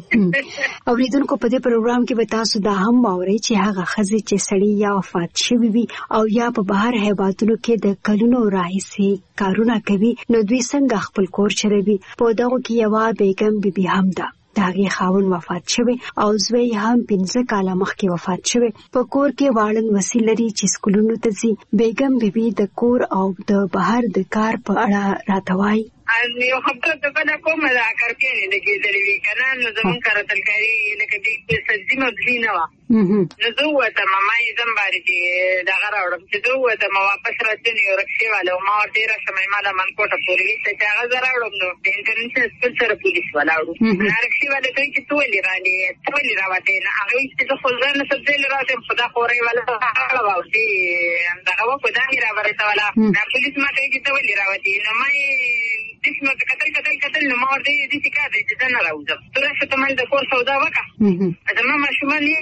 [SPEAKER 16] اوریدونکو په دې پروګرام کې به تاسو دا هم واورئ چې هغه ښځې چې سړی یا وفات شوی وي او یا په بهر هیوادونو کې د کلونو راهیسې کارونه کوي نو دوی څنګه خپل کور چروي. په دغه کې یو بیگم بیبي هم ده د هغې خاوند وفات شوی او زوی هم 15 کاله مخکې وفات شوی. په کور کې واړن وسیل لري چې سکولونو ته ځي. بیگم بیبي د کور او د بهر د کار په اړه راته وایي.
[SPEAKER 17] یو خبره ته بنا کومه دا کارکې نه کېدلې وی کنه نو زمون کار تلکاري لکه دې سبزي مبزي نه وا نو زه وته ماما یې زمباري چې دا غراوړم چې زه وته ما واپس راځم یو رکشي والا ما ورته راشه مالا من کوټه پوری چې هغه زراوړم نو د انټرنیشنل سکول سره پولیس ولاړو رکشي والا ته چې تولې راوته نه هغه چې خو ځان سبزي راځم خدا خوري والا راوته دا هغه په دغه راوته والا پولیس ما ته چې تولې راوته نو ما اسمه کتل نو ما ورته دې چې کار دې ځنه راوځم تر څه ته مال د کور سودا وکړه زما ماشومان یې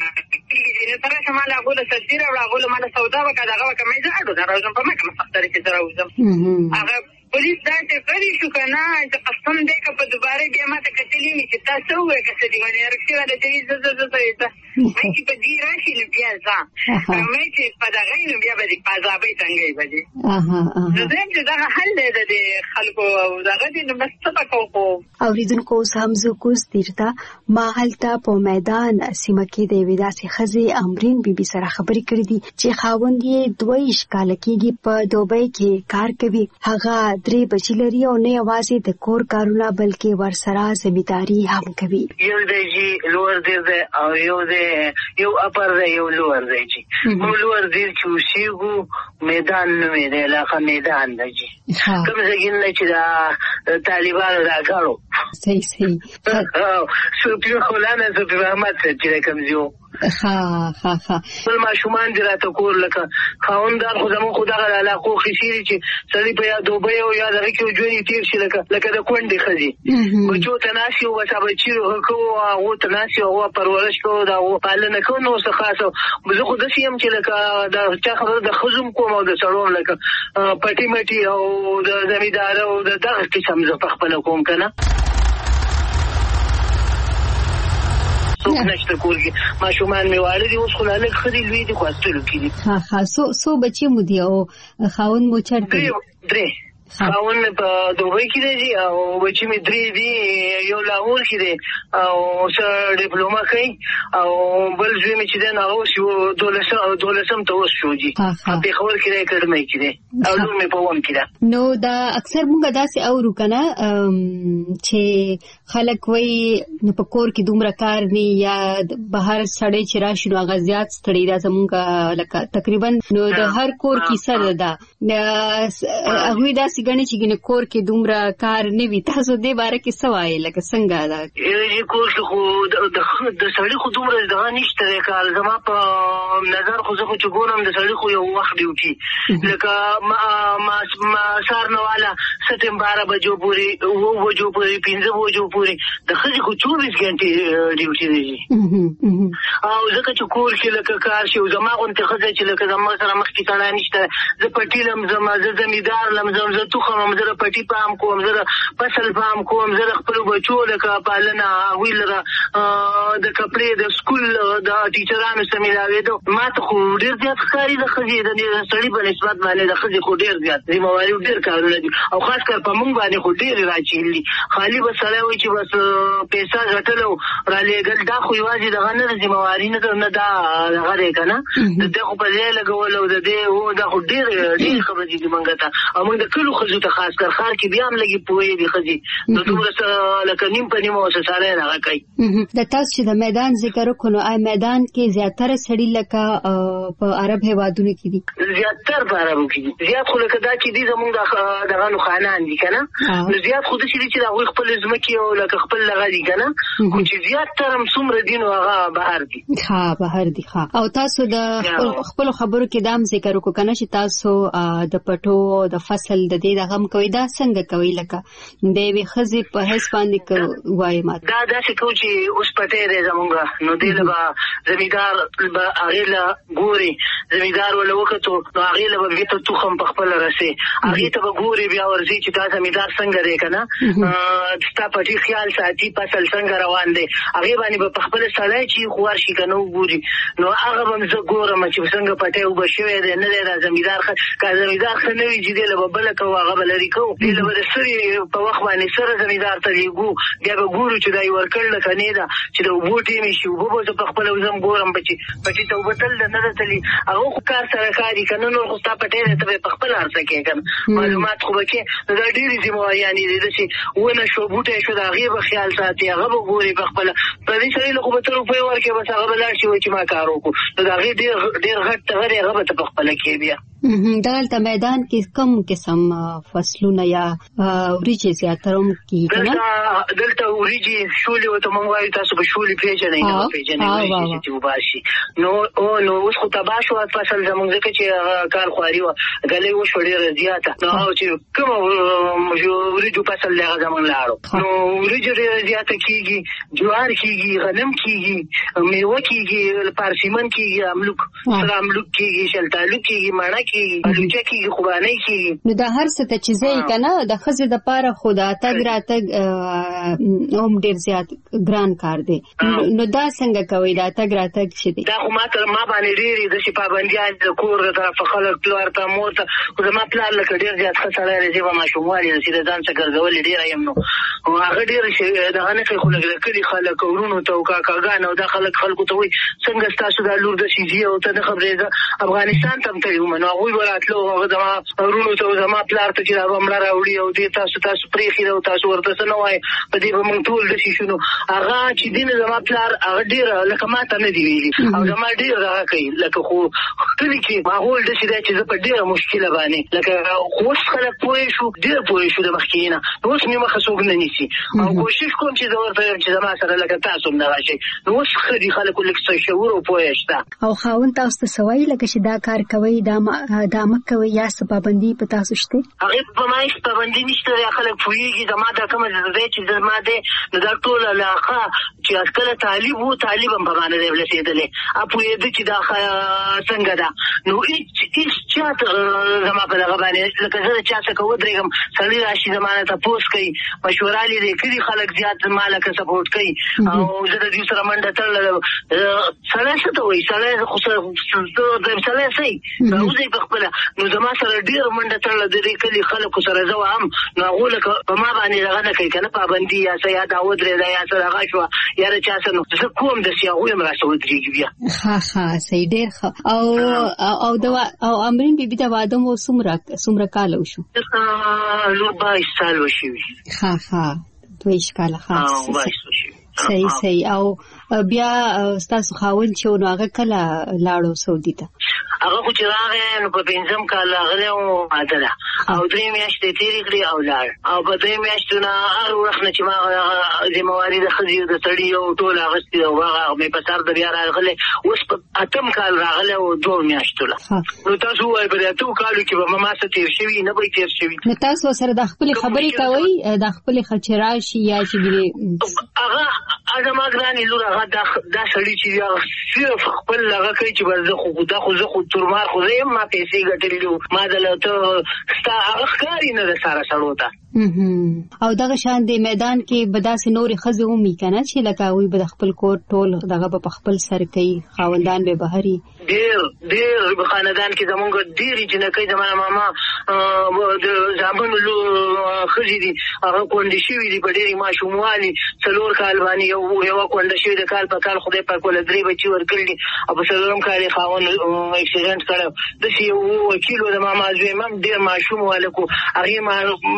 [SPEAKER 17] تر څه مال هغه د سجیره ولا هغه مال سودا وکړه هغه وکړه مې زه اډو راوځم په مکه مستری چې راوځم هغه پولیس دا ته غړي شو کنه چې قسم دې که په دوباره بیا ماته کتلې مې چې تاسو وې کسه دی باندې ارکشي ولا دې زه مې چې په دې راشي نو بیا ځه مې چې په دغه نو بیا به دې پازابې څنګه وځي نو زه دا حل دې خلکو دغه دې نو مستفا کو
[SPEAKER 16] اوریدونکو سمزو کوز تیرتا ما هلته په میدان سیمه کې د ویداسي خزي امرین بیبي سره خبرې کړې دي چې خاوند یې 22 کال کېږي په دوبۍ کې کار کوي. هغه 3 بچی لري او نه یوازې د کور کارونه بلکې ورسره ځمېداري هم کوي.
[SPEAKER 18] یو دی لوړ دی او یو اپر دی یو لوړ دی چې مو لوړ دی چې وشيګو میدان نو دی علاقه میدان دی کوم ځای نه چې دا طالبانو راغلو
[SPEAKER 16] صحیح
[SPEAKER 18] سپیو خلانه سپیو احمد چې کوم ځو بل ماشومان دي راته کور لکه خاوندان خو زمون خو دغه علاقو خسيري چې سړي په یا دوبۍ او یا دغه کې جوړي تیر شي لکه د کونډې خزي بچو تناسي او بچا بچي هکو او تناسي او پرورش کو دا او پالنه کو نو څه خاصه زه خو د سیم چې لکه دا چا خبر د خزم کوم او د سړون لکه پټي مټي او د زمیدار او دغه قسم زه په خپل کوم کنه څوک نشته کورګي ماشومان می والدي اوس خو لاله خدي لوی دي خواستلو کړي
[SPEAKER 16] سو بچي مو دی او خاون مو چرته
[SPEAKER 18] درې خاون په دوبۍ کې دی او بچی می درې دی یو لاهور کې دی او څه ډیپلوما کوي او بل ځای می چې دا نه اوسو دولسم ته اوسو جی په خول کې دی کړمې کې دی او نو می په ووم کې دا
[SPEAKER 16] نو دا اکثر موږ داسې اورو کنه چې خلک وایي نو په کور کې دومره کار نه یا بهر سړی چې راشي نو هغه زیات ستړي دا زموږ لکه تقریبا نو د هر کور کیسه ده هغه داسې غني چې ګنه کور کې دومره کار نه وي تاسو دې باره کې څه وایي لکه څنګه دا
[SPEAKER 18] یی کور خو د سړی خو دومره دغه نشته کار زما په نظر خو زه خو چې ګورم د سړی خو یو وخت ډیوټي لکه ما سار نو والا 12 بجو پوری 9 بجو پوری 15 بجو پوری د خځې خو 24 غنټې ډیوټي دی او ځکه چې کور کې لکه کار شي زما غونته خځې چې لکه زما سره مخ کې تړا نشته زه پټیلم زما زمیدار لم زه تو خو مزره پټی پام کوم زه فصل پام کوم زه خپل بچو لکه پالنه ویلره د کپړې د سکول د ټیچرانو سره ملاوي دو ما ته خو ډیر زیات ښکاری د خځې د سړي په نسبت باندې د خځې خو ډیر زیات ذمہواری ډیر کارونه دي او خاص کر په مونږ باندې خو ډیر راچېلي خالی به سره وي چې بس پیسې غټلو را لېګل دا خو یوازې د غنر ذمہواری نه دا غره کنه دغه په ځای لګول او د دې او دا خو ډیر خبرې دي مونږ ته او مونږ د کلو خزو ته خاص کر خار کې بیا هم لګي پوي دي خزي نو دومره لکه نیم په نیمه وسه سره نه کوي
[SPEAKER 16] د تاسو چې د میدان ذکر وکړو آی میدان کې زیاتره سړي لکه په عرب هیوادونو کې دي
[SPEAKER 18] زیاتره په عربو کې دي زیات خو لکه دا کې دي زمونږ دغه نو خانان دي کنه نو زیات خو د شي چې هغه خپل ځمکې او لکه خپل لغه دي کنه خو چې زیاتره هم څومره دي نو هغه بهر دي
[SPEAKER 16] بهر دي او تاسو د خپل خبرو کې دام ذکر وکړو کنه چې تاسو د پټو د فصل د دې د غم کوي دا څنګه کوي لکه د یوې ښځې په حیث باندې وایي ماته
[SPEAKER 18] دا داسې کوو چې اوس پټی دی زمونږ نو دې له به زمیندار به هغې له ګوري زمیندار وله وکتو نو هغې له به بېرته تخم په خپله رسې هغې ته به ګوري بیا ورځي چې دا زمیندار څنګه دی که نه ستا پټي خیال ساتي فصل څنګه روان دی هغې باندې به په خپله سړی چې خوار شي که نه وګوري نو هغه به م زه ګورم چې څنګه پټی اوبه شوی دی نه دی دا زمیندار ښه که زمیندار ښه نه وي چې دې له به بله کوو هغه به لرې کوو دې له به د سرې په وخت باندې سره زمیندار ته لېږو بیا به ګورو چې دا یې ورکړ لکه نه ده چې د اوبو ټیمې شي اوبه به زه په خپله وزم ګورم به چې پټي ته اوبه تل ده نه ده تلي هغه خو کار سره کاري که نه نور خو ستا پټی دی ته به یې په خپله هر څه کوې که نه معلومات خو به کې نو دا ډېرې ذمهواریانې دي داسې ونه شو بوټی شو د هغې به خیال ساتي هغه به ګوري په خپله پردي سړي له خو به ته روپۍ ورکړې بس هغه به لاړ شي وایي چې ما کار وکړو نو د هغې ډېر غټ ټغر یې هغه به ته په خپله کې بیا
[SPEAKER 16] دلته میدان کې کوم قسم فصلونه یا وریجې زیاتره هم کېږي که نه
[SPEAKER 18] دلته وریجې شولې ورته موږ وایو تاسو به شولې پېژنئ نه به پېژنئ وریجې چې وباسي نو اوس خو تباه شو فصل زموږ ځکه چې کال خواري وه ګلۍ وشوه ډېره زیاته نو هغه چې کومه وریجو فصل دی هغه زموږ لاړو نو وریجې ډېره زیاته کېږي جوار کېږي غنم کېږي میوه کېږي پارسیمن کېږي املوک سره املوک کېږي شلتالو کېږي مڼه الوچه کېږي خوبانۍ کېږي
[SPEAKER 16] نو دا هر څه ته چې ځئ که نه د ښځې دپاره خو د تګ راتګ هم ډېر زیات ګران کار دی نو دا څنګه کوئ دا تګ راتګ چې دی
[SPEAKER 18] دا خو ما باندې ډېرې داسې پابندیان د کور د طرفه خلک پلار ته مور ته خو زما پلار لکه ډېر زیات ښه سړی دی چې به ماشوموالي رسي د ځان څه ګرځولې ډېره یم نو هغه ډېر دغه نه کوي خو لږ د کلي خلک ورونو ته او کاکاګان او دا خلکو ته وایي څنګه ستاسو دا لور داسې ځي او ته نه خبرېږه افغانستان ته هم تللي وم نو هغوی به راتلو هغه زما ورونو ته زما پلار ته چې دا به مړه راوړي او دې تاسو پرېښي ده او تاسو ورته څه نه وایئ په دې به موږ ټول داسې شو نو هغه چې دی نه زما پلار هغه ډېره لکه ما ته نه دي ویلي او زما ډېر دغه کوي لکه خو کلي کې ماحول داسې دی چې زه په ډېره مشکله باندې لکه اوس خلک پوه شو ډېر پوه شو د مخکې نه اوس مې مخه څوک نه نیسي او کوشش کوم چې زه ورته یم چې زما سره لکه تاسو هم دغه شئ نو اوس ښه دي خلکو لږ څه شعور او پوهه شته
[SPEAKER 16] او خاوند تاسو ته څه وایي لکه چې دا کار کوئ دا مه کوئ یا څه پابندي په تاسو شته
[SPEAKER 18] هغې په ما هېڅ پابندي نشته دی خلک پوهېږي زما دا کومه دی چې زما دی نو دا ټول علاقه چې کله طالب و طالب هم په ما نه دی رسېدلی پوهېده چې دا څنګه ده نو هېڅ چا زما په دغه باندې لکه زه د چا څخه ودرېږم سړي راشي زما نه تپوس کوي مشوره لري کلي خلک زیات ما لکه سپورټ کوي او زه د دوی سره منډه تړله سړی څه ته وایي سړی خو سړی څه یي راوځئ په خپله نو زما سره ډېر منډه تړله د دې کلي خلکو سره زه وهم نو هغو لکه په ما باندې دغه نه کوي که نه پابندي یا څه یا دا ودرېده یا څه دغه شوه یا د چا څه نو زه کوم داسې هغوی هم راسه ودرېږي بیا
[SPEAKER 16] ښه صحیح ډېر ښه او امرین بیبي د واده مو څومره کاله وشو
[SPEAKER 18] 22 سال وشوي
[SPEAKER 16] ښه 22 کاله صحیح او بیا ستاسو خاوند چې نو هغه کله لاړو سعودي ته
[SPEAKER 18] هغه خو چې راغی نو په 5 کال راغلی او واده ده او 3 میاشتې تېرې کړې او لاړ او په 3 میاشتو نه هر وخت نه چې ما ذمهواري د ښځې د سړي او ټول اخیستې او هغه مې په سر د بیا راغلی اوس په 8 کال راغلی او 2 میاشتو له نو تاسو ووایئ په 8 کالو کې به ما څه تېر شوي نه به تېر شوي
[SPEAKER 16] نو تاسو سره د خپلې خبرې کوئ د خپلې چې راشي یا چې
[SPEAKER 18] هغه زما ګرانې لور هغه دا سړي چې صرف خپل هغه کوي چې زه خو تورمار خو زه یم ما پیسې ګټلې وو ما دلته ستا هغه ښکاري نه ده ساره سړو ته
[SPEAKER 16] او دغه شان د میدان کې به داسې نورې ښځې هم وي که نه چې لکه هغوی به د خپل کور ټول دغه به په خپل سر کوي خاوندان به بهر وي
[SPEAKER 18] ډېر خاندان کې زمونږ ډېرې جنکۍ زما ماما د زامنو ښځې دي هغه کونډې شوي دي په ډېرې ماشوموالي 4 کال باندې یوه کونډه شوې د کال په کال خدای پاک وله 3 بچي ورکړي دي او په 4 کال یې خاوند اکسیډنټ کړی داسې یو وکیل و د ماما زوی هم ډېر ماشوم و هلک و هغې ما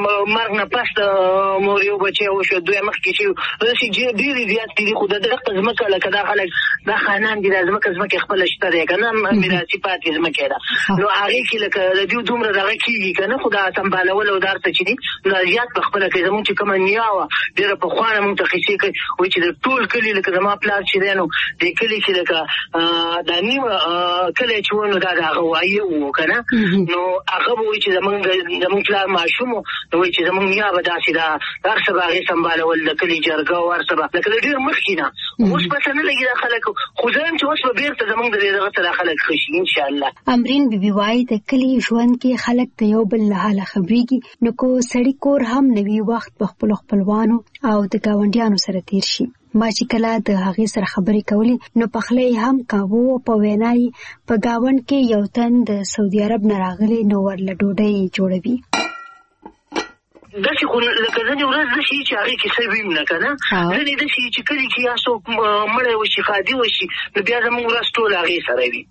[SPEAKER 18] مرګ نه پس مور یو بچي وشو دوی مخ کې چې رسي ډېری زیات دي خو د ځمکه لکه دا خلک دا خانان دي د ځمکه خپل شته دی کنه میراثي پاتې ځمکه ده نو هغه کې لکه د دې دومره دغه کیږي کنه خو دا سمبالول او دارته چې دي نو زیات په خپل کې زموږ چې کوم نیاوه ډېر په خوانه مونږ ته خېشي کوي و چې د ټول کلی لکه زما پلار چې دی نو د کلی چې لکه د نیمه کلی چې ونه دا هغه وایي وو کنه نو هغه وایي چې زموږ پلار ماشوم نو وایي چې زموږ نیاوه داسې دا هر څه هغې سمبالول د کلي جرګه او هر څه لکه د ډېر مخکې نه اوس پته نه لګي دا خلک خو زه یم چې اوس به بېرته زموږ د دغه سره خلک ښه شي انشاءالله.
[SPEAKER 16] امرین بیبي وایي د کلي ژوند کې خلک د یو بل له حاله خبرېږي نو کو سړی کور هم نوي وخت په خپلو خپلوانو او د ګاونډیانو سره تیر شي. ما چې کله د هغې سره خبرې کولې نو پخلی هم کاوه په وینا یې په ګاونډ کې یو تن د سعودي عرب نه راغلی نو ورله ډوډۍ جوړوي.
[SPEAKER 18] داسې خو لکه ځینې ورځ داسې چې هغې کې څه ویم نه که نه ځینې داسې چې کلي کې یا څوک مړی وشي ښادي وشي نو بیا زموږ ورځ ټول هغې سره وي.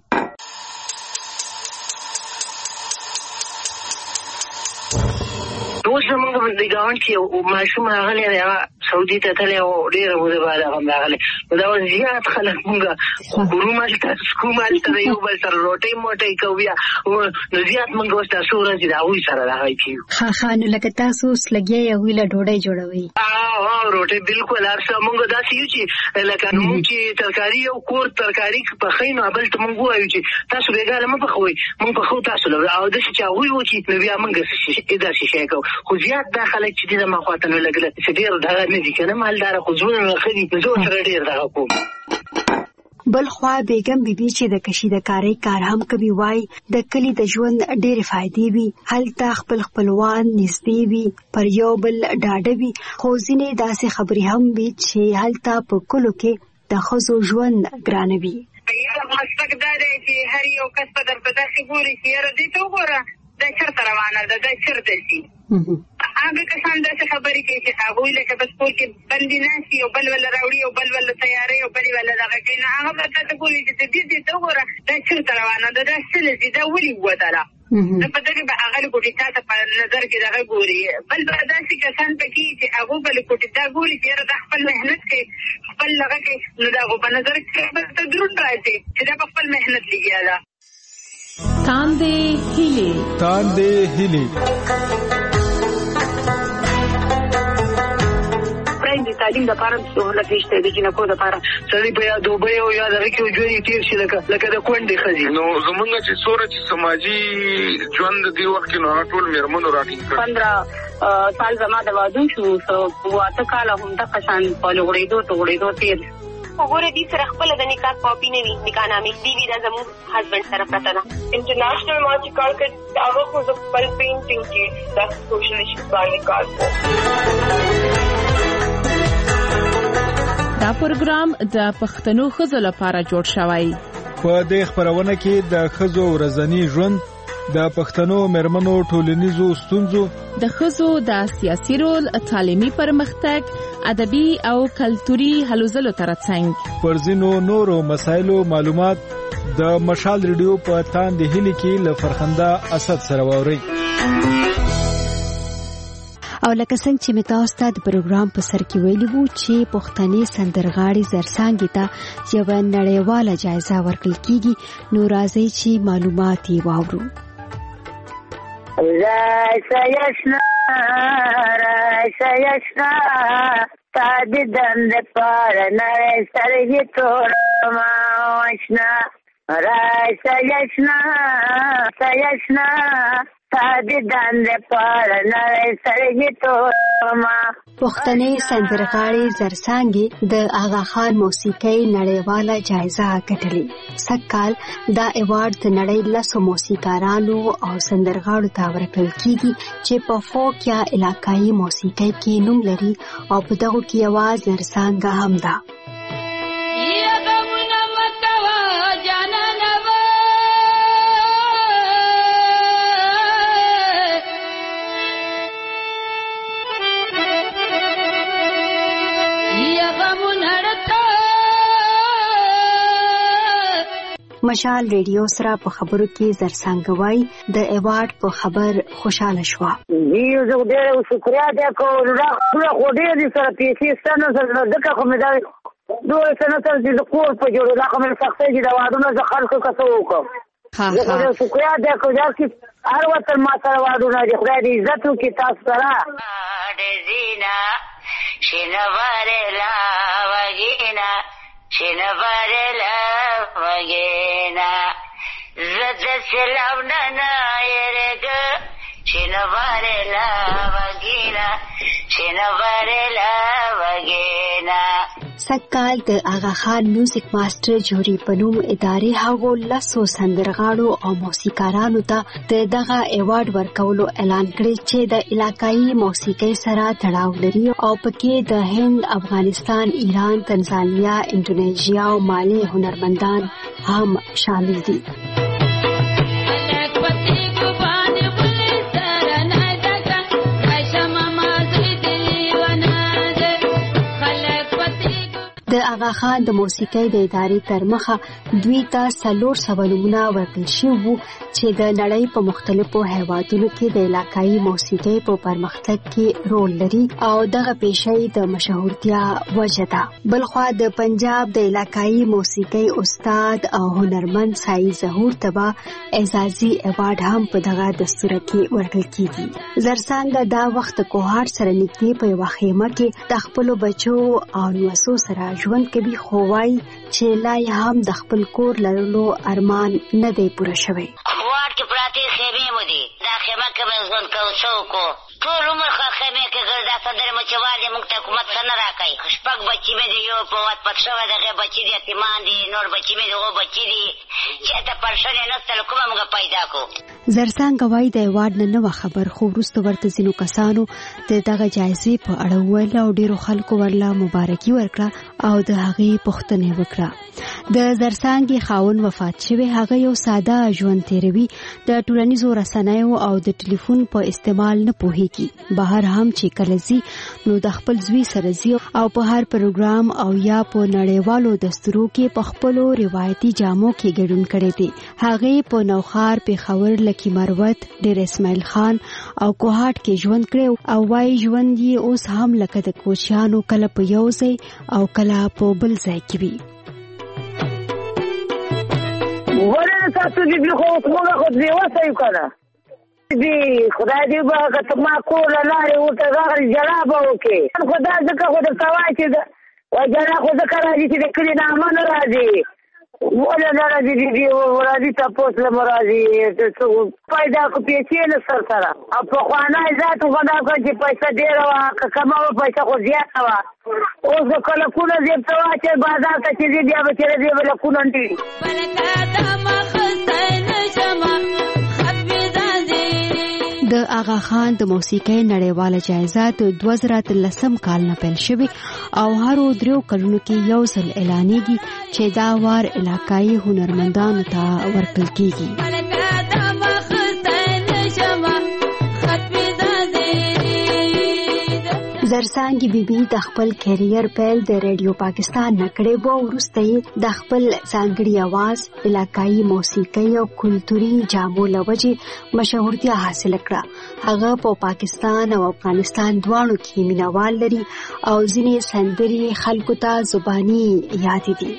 [SPEAKER 18] اوس زموږ د ګاونډ کې یو ماشوم راغلی دی هغه سعودي ته تللی او ډېره موده بعد هغه هم راغلی نو دا اوس زیات خلک مونږ خورو هلته سکوم هلته د یو بل سره روټۍ موټۍ کوو بیا نو زیات مونږ اوس دا څو ورځې د هغوی سره دغه کېږو.
[SPEAKER 16] ښه نو لکه تاسو اوس لګیا یې هغوی له ډوډۍ جوړوئ؟
[SPEAKER 18] روټۍ بالکل هر څه مونږ داسې یو چې لکه مونږ چې ترکاري یو کور ترکاري پخوي نو بل ته مونږ ووایو چې تاسو بېګانه مه پخوئ مونږ پخوو تاسو له او داسې چې هغوی وکړي نو بیا مونږ داسې شی کوو خو زیات دا خلک چې دي زما خواته نو لږ چې ډېر دغه نه دي که نه مالداره خو زړونه ښه دي نو زه ورسره ډېر دغه کوم.
[SPEAKER 16] بل خوا بیګم بیبي چې د کشیدکارۍ کار هم کوي وایي د کلي د ژوند ډېرې فایدې وي هلته خپل خپلوان نږدې وي پر یو بل ډاډه وي خو ځینې داسې خبرې هم وي چې هلته په کلو کې د ښځو ژوند ګرانه وي.
[SPEAKER 17] یو مسلک دا دی چې هر یو کس په در په داسې ګوري چې یاره دې ته وګوره دا چېرته روانه ده دا چېرته ځي هغه کسان داسې خبرې کوي چې هغوی لکه په کور کې بندي ناست وي او بل وله راوړي او بل وله تیاروي او بل وله دغه کوي نو هغه به تا ته ګوري چې دې ته وګوره دا چېرته روانه ده دا څه نه ځي دا ولې ووتله نو په دغې به هغه لکوټې تا ته په نظر کې دغه ګوري بل به داسې کسان پکې چې هغوی به لکوټې دا ګوري چې یاره دا خپل محنت کوي خپل دغه کوي نو د هغو په نظر کې به ته دروند راځي چې دا په خپل محنت لګیا ده.
[SPEAKER 19] تاندې هیلې
[SPEAKER 18] د تعلیم لپاره سهولت نشته د جنکو لپاره سړی په یا دوبۍ او یا دغه کې ژوند تېر شي لکه د کونډې ښځې
[SPEAKER 20] نو زمونږ چې څومره چې سماجي ژوند د دې وخت کې نو هغه ټول مېرمنو راټینګ
[SPEAKER 21] کړ 15 سال زما د واده شو 8 کاله همدغه شان په لوړېدو تېر
[SPEAKER 22] وګوره دې سره خپل د نکاح کاپي نه وي نکاح نامې دی دا زموږ هسبند سره پرته ده.
[SPEAKER 23] انټرنیشنل ما چې کار کوي هغه خو زه خپل پینټینګ کې د سوشل ایشوز باندې کار کوم.
[SPEAKER 19] دا پروګرام د پښتنو ښځو لپاره جوړ شوی.
[SPEAKER 2] په دې خبرونه کې د ښځو ورځنی ژوند د پښتنو مېرمنو ټولنیزو ستونزو
[SPEAKER 19] د ښځو د سیاسي رول تعلیمي پرمختګ ادبي او کلتوري هلو ځلو ترڅنګ
[SPEAKER 2] پر ځینو نورو مسایلو معلومات د مشال ریډیو په تاندې هیلې کې له فرخنده اسد سره واوري.
[SPEAKER 16] او لکه څنګه چې تاسو ته د پروګرام په سر کې ویلي وو چې پښتني سندرغاړي زرسانګي ته یو نړیواله جایزه ورکړل کیږي نو راځي چې معلومات یې واورو.
[SPEAKER 24] Rasa tadi dande para nare sargi torma ashna Rasa yashna tadi dande para nare sargi torma
[SPEAKER 16] پښتني سندرغاړي زرسانګي د آغا خان موسیقۍ نړیواله جایزه ګټلې. سږکال دا ایوارډ د نړۍ 10 موسیقارانو او سندرغاړو ته ورکړل کیږي چې په فوک یا علاقايي موسیقۍ کې نوم لري او په دغه کې یوازې زرسانګه هم ده. مشال ریډیو سره په خبرو کې زرسانګوي د ایوارډ په خبر خوشاله شو.
[SPEAKER 24] یو زه ډېر شکریا ده کوم دا خو ډېر دي سره پیسې ستنه سره دغه کوم دا دوه سنه تر دې کور په جوړو دا کوم سختي چې دا وادونه ز خلکو کته وکړه. زه شکریا ده کوم چې هر وخت ما سره وادونه دي خدای دې عزت وکړي تاسو سره. دې زینا شنوارلا وگینا شنوارلا وگینا زد سلام نانا یرگ شنوارلا وگینا شنوارلا وگینا.
[SPEAKER 16] سکال د آغا خان میوزیک ماستر جوري په نوم ادارې هغو 100 سندرغاړو او موسیقارانو ته دغه ایوارډ ورکولو اعلان کړی چې د علاقايي موسیقۍ سره تړاو لري او پکې د هند، افغانستان، ایران، تنزانیا، انډونیشیا او مالي هنرمندان هم شامل دي. د آغا خان د موسیقۍ د ادارې تر مخه دوی ته 400 نمونه ورکړل شوي وو چې د نړۍ په مختلفو هیوادونو کې د علاقايي موسیقۍ په پرمختګ کې رول لري او دغه پیشې د مشهورتیا وجه ده. بلخوا د پنجاب د علاقايي موسیقۍ استاد او هنرمند سای ظهور تبا اعزازي ایوارډ هم په دغه دستور کې ورکړل کیږي. زرسانګه دا وخت کوهار سره نږدې په یو خیمه کې د خپل بچو او نوسو سره ژوند کوي، خو وايي چې لا هم د خپل کور لرلو ارمان نه دی پوره شوی.
[SPEAKER 24] وار کې پراتی خیمه مو دي دا خیمه کې ژوند کوو څوک ټول عمر خیمه کې ګرځا صدر مچوالي موږ ته حکومت څنګه راکای شپږ بچی مې دی یو په وات پښه دغه بچی دي یتیمان دي نور بچی مې دغه بچی دي چې ته پرشنه نه تل کومه موږ پیدا کو.
[SPEAKER 16] زرسانګ وايي د ایوارډ نه خبر خو وروسته ورته ځینو کسانو دغه جایزې په اړه ویل او ډیرو خلکو ورله مبارکي ورکړه او د هغې پوښتنه وکړه. د زرسانګ خاون وفات شوی، هغه یو ساده ژوند تیروي، د ټولنیزو رسنیو او د ټلیفون په استعمال نه پوهیږي. بهر هم چې کله ځي نو د خپل زوی سره ځي او په هر پروګرام او یا په نړیوالو دستورو کې په خپلو روایتي جامو کې ګډون کړی دی. هغه په نوخار، پیښور، لکی مروت، ډیر اسماعیل خان او کوهاټ کې ژوند کړی او وايي ژوند یې اوس هم لکه د کوچیانو کله په یو ځای او کله په بل ځای کې وي.
[SPEAKER 24] ورنه تاسو دې خو موږ خو دې وسایو کنه دې خدای دې به کتما کول لارې وته غاړي جواب وکي خدای ځکه خو د سوای چې وجره خو ځکه راځي چې کلی نه امن راځي ولا راځي دې راځي تاسو له مرادي ته پیدا کو پیسې نه سره او په خوانه ذات غدا کو چې پیسې ډیر وا کماوه پیسې خو زیات وا اوس کله کونه دې ته چې بازار ته چې دې بیا به چې دې بل کونه دي
[SPEAKER 16] د آغا خان د موسیقۍ نړیواله جایزه د 2013 کال نه پیل شوې او هر 3 کلونو کې یو ځل اعلانېږي چې دا وار علاقايي هنرمندانو ته ورکړل کیږي. زرسانګي بیبي د خپل کیریر پیل د ریډیو پاکستان نه کړی وو، وروسته یې د خپل ځانګړي आवाज، علاقايي موسیقۍ او کلتوري جامو لوجې مشهورتیا حاصل کړه. هغه په پاکستان او افغانستان دواړو کې مینوال لري او ځینې سندرې خلکو ته زبانی یاد دي.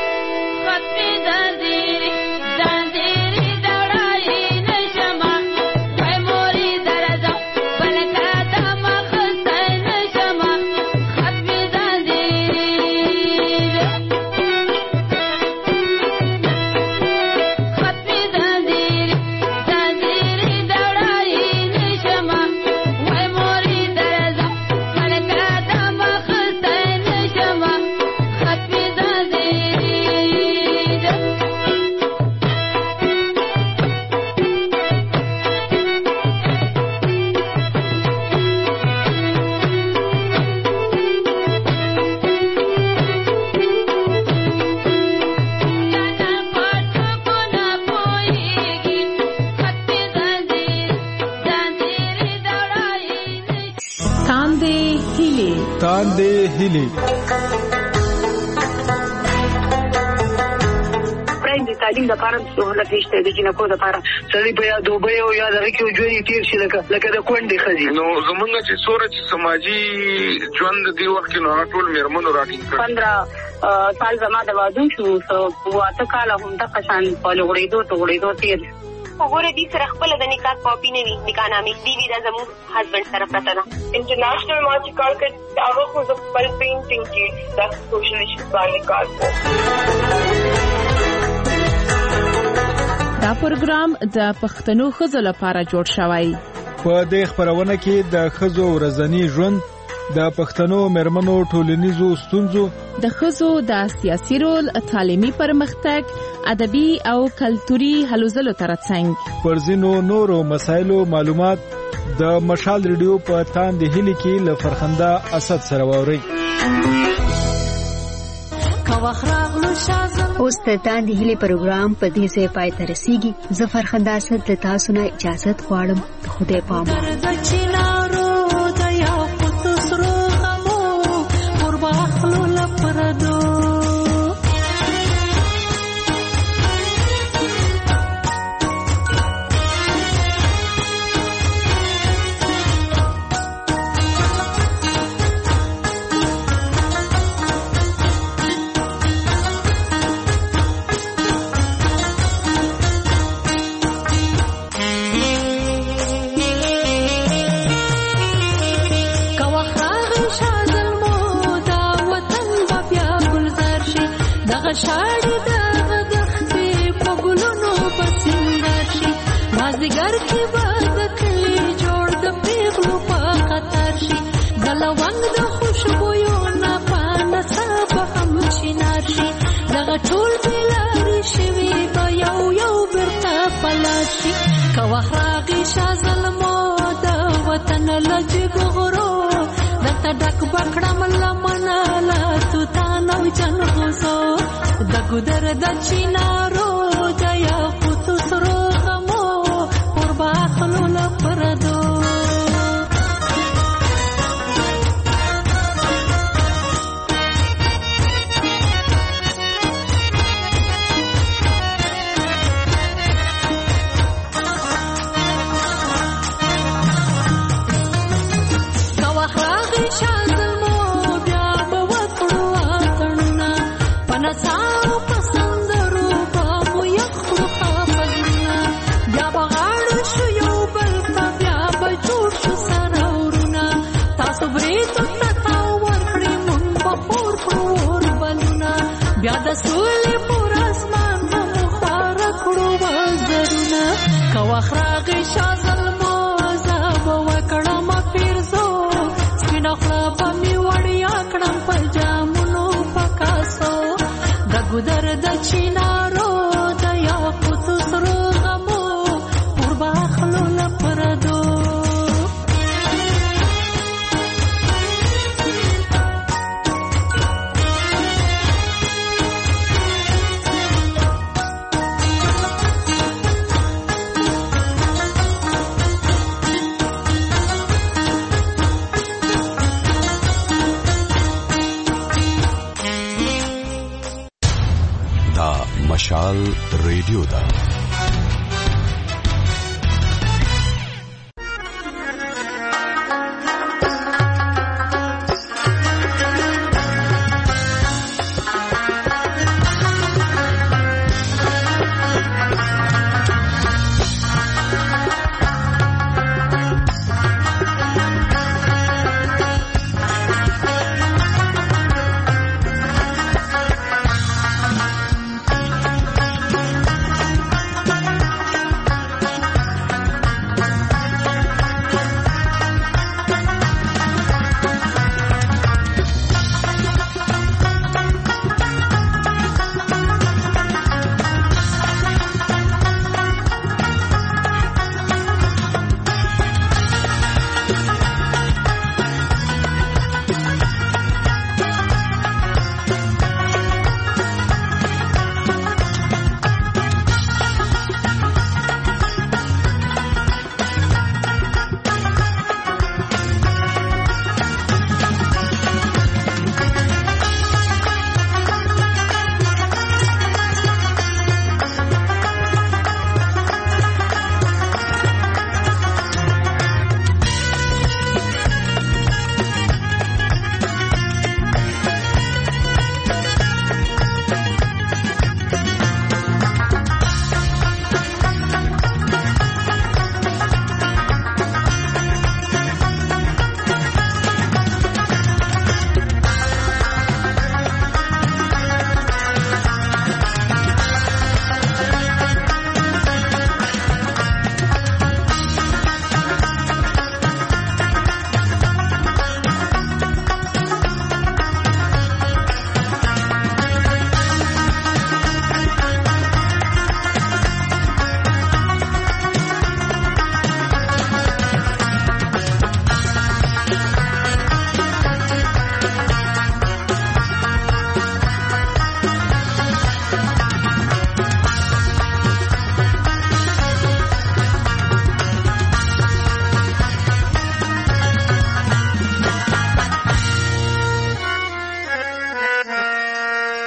[SPEAKER 1] تاندې هیلې
[SPEAKER 21] تعلیم لپاره سہولت نشته د جنکو لپاره.
[SPEAKER 18] سړی په یا دوبۍ او یا دغه کې ژوند تیر شي لکه د کونډې ښځې.
[SPEAKER 20] نو زمونږ چې څوره چې سماجي ژوند د دې وخت کې نو ټول مېرمنو راټینګ کړ.
[SPEAKER 21] 15 سال زما د واده شو، 8 کاله همدغه شان په لوړېدو تیر.
[SPEAKER 22] وګوره دې سره خپل د نکاح کاپي نه وي، نکاح نامې دی دا زموږ هسبند سره پرته ده.
[SPEAKER 23] انټرنیشنل ما چې کار کوي هغه خو د خپل پینټینګ کې د سوشل ایشوز باندې کار کوي.
[SPEAKER 19] دا پروګرام د پښتنو ښځو لپاره جوړ شوی.
[SPEAKER 4] په دې خبرونه کې د ښځو ورځنی ژوند، د پښتنو مېرمنو ټولنیزو ستونزو،
[SPEAKER 19] د ښځو د سیاسي رول، تعلیمي پرمختګ، ادبي او کلتوري هلو ځلو ترڅنګ
[SPEAKER 4] پر ځینو نورو مسایلو معلومات د مشال ریډیو په تاند هلي کې له فرخنده اسد سره واوري.
[SPEAKER 16] اوس ته تاند هلي پروګرام په دې ځای پای ته رسیږي. زه فرخنده اسد له تاسو نه اجازه غواړم. خدای پامان.
[SPEAKER 5] شاړې دغه دښتې په ګلونو په سینګار شي، مازدیګر کې به د کلي جوړ د پیغلو په قطار شي، د لونګ د خوشبویو نه په نڅا به هم چینار شي، دغه ټول بېلارې شوي به یو بېرته په لار شي. که وخت راغی شاه زلمو د وطن له جګو غرو، درته ډک به کړم لمنه له توتان او جلغوزو، د ګودر د چینارو د یاقوتو سرو غمو پر باخلو له پردو. بیا د سولې پر اسمان مو خواره کړو وزرونه، که وخت راغی شاه زلمو زه به وکړم پیرزو، سپینه خوله به مې وړیا کړم په جامونو په کاسو، د ګودر د چینارو د یاقوتو سرو غمو پر باخلو له پردو.
[SPEAKER 6] مشال ریډیو دا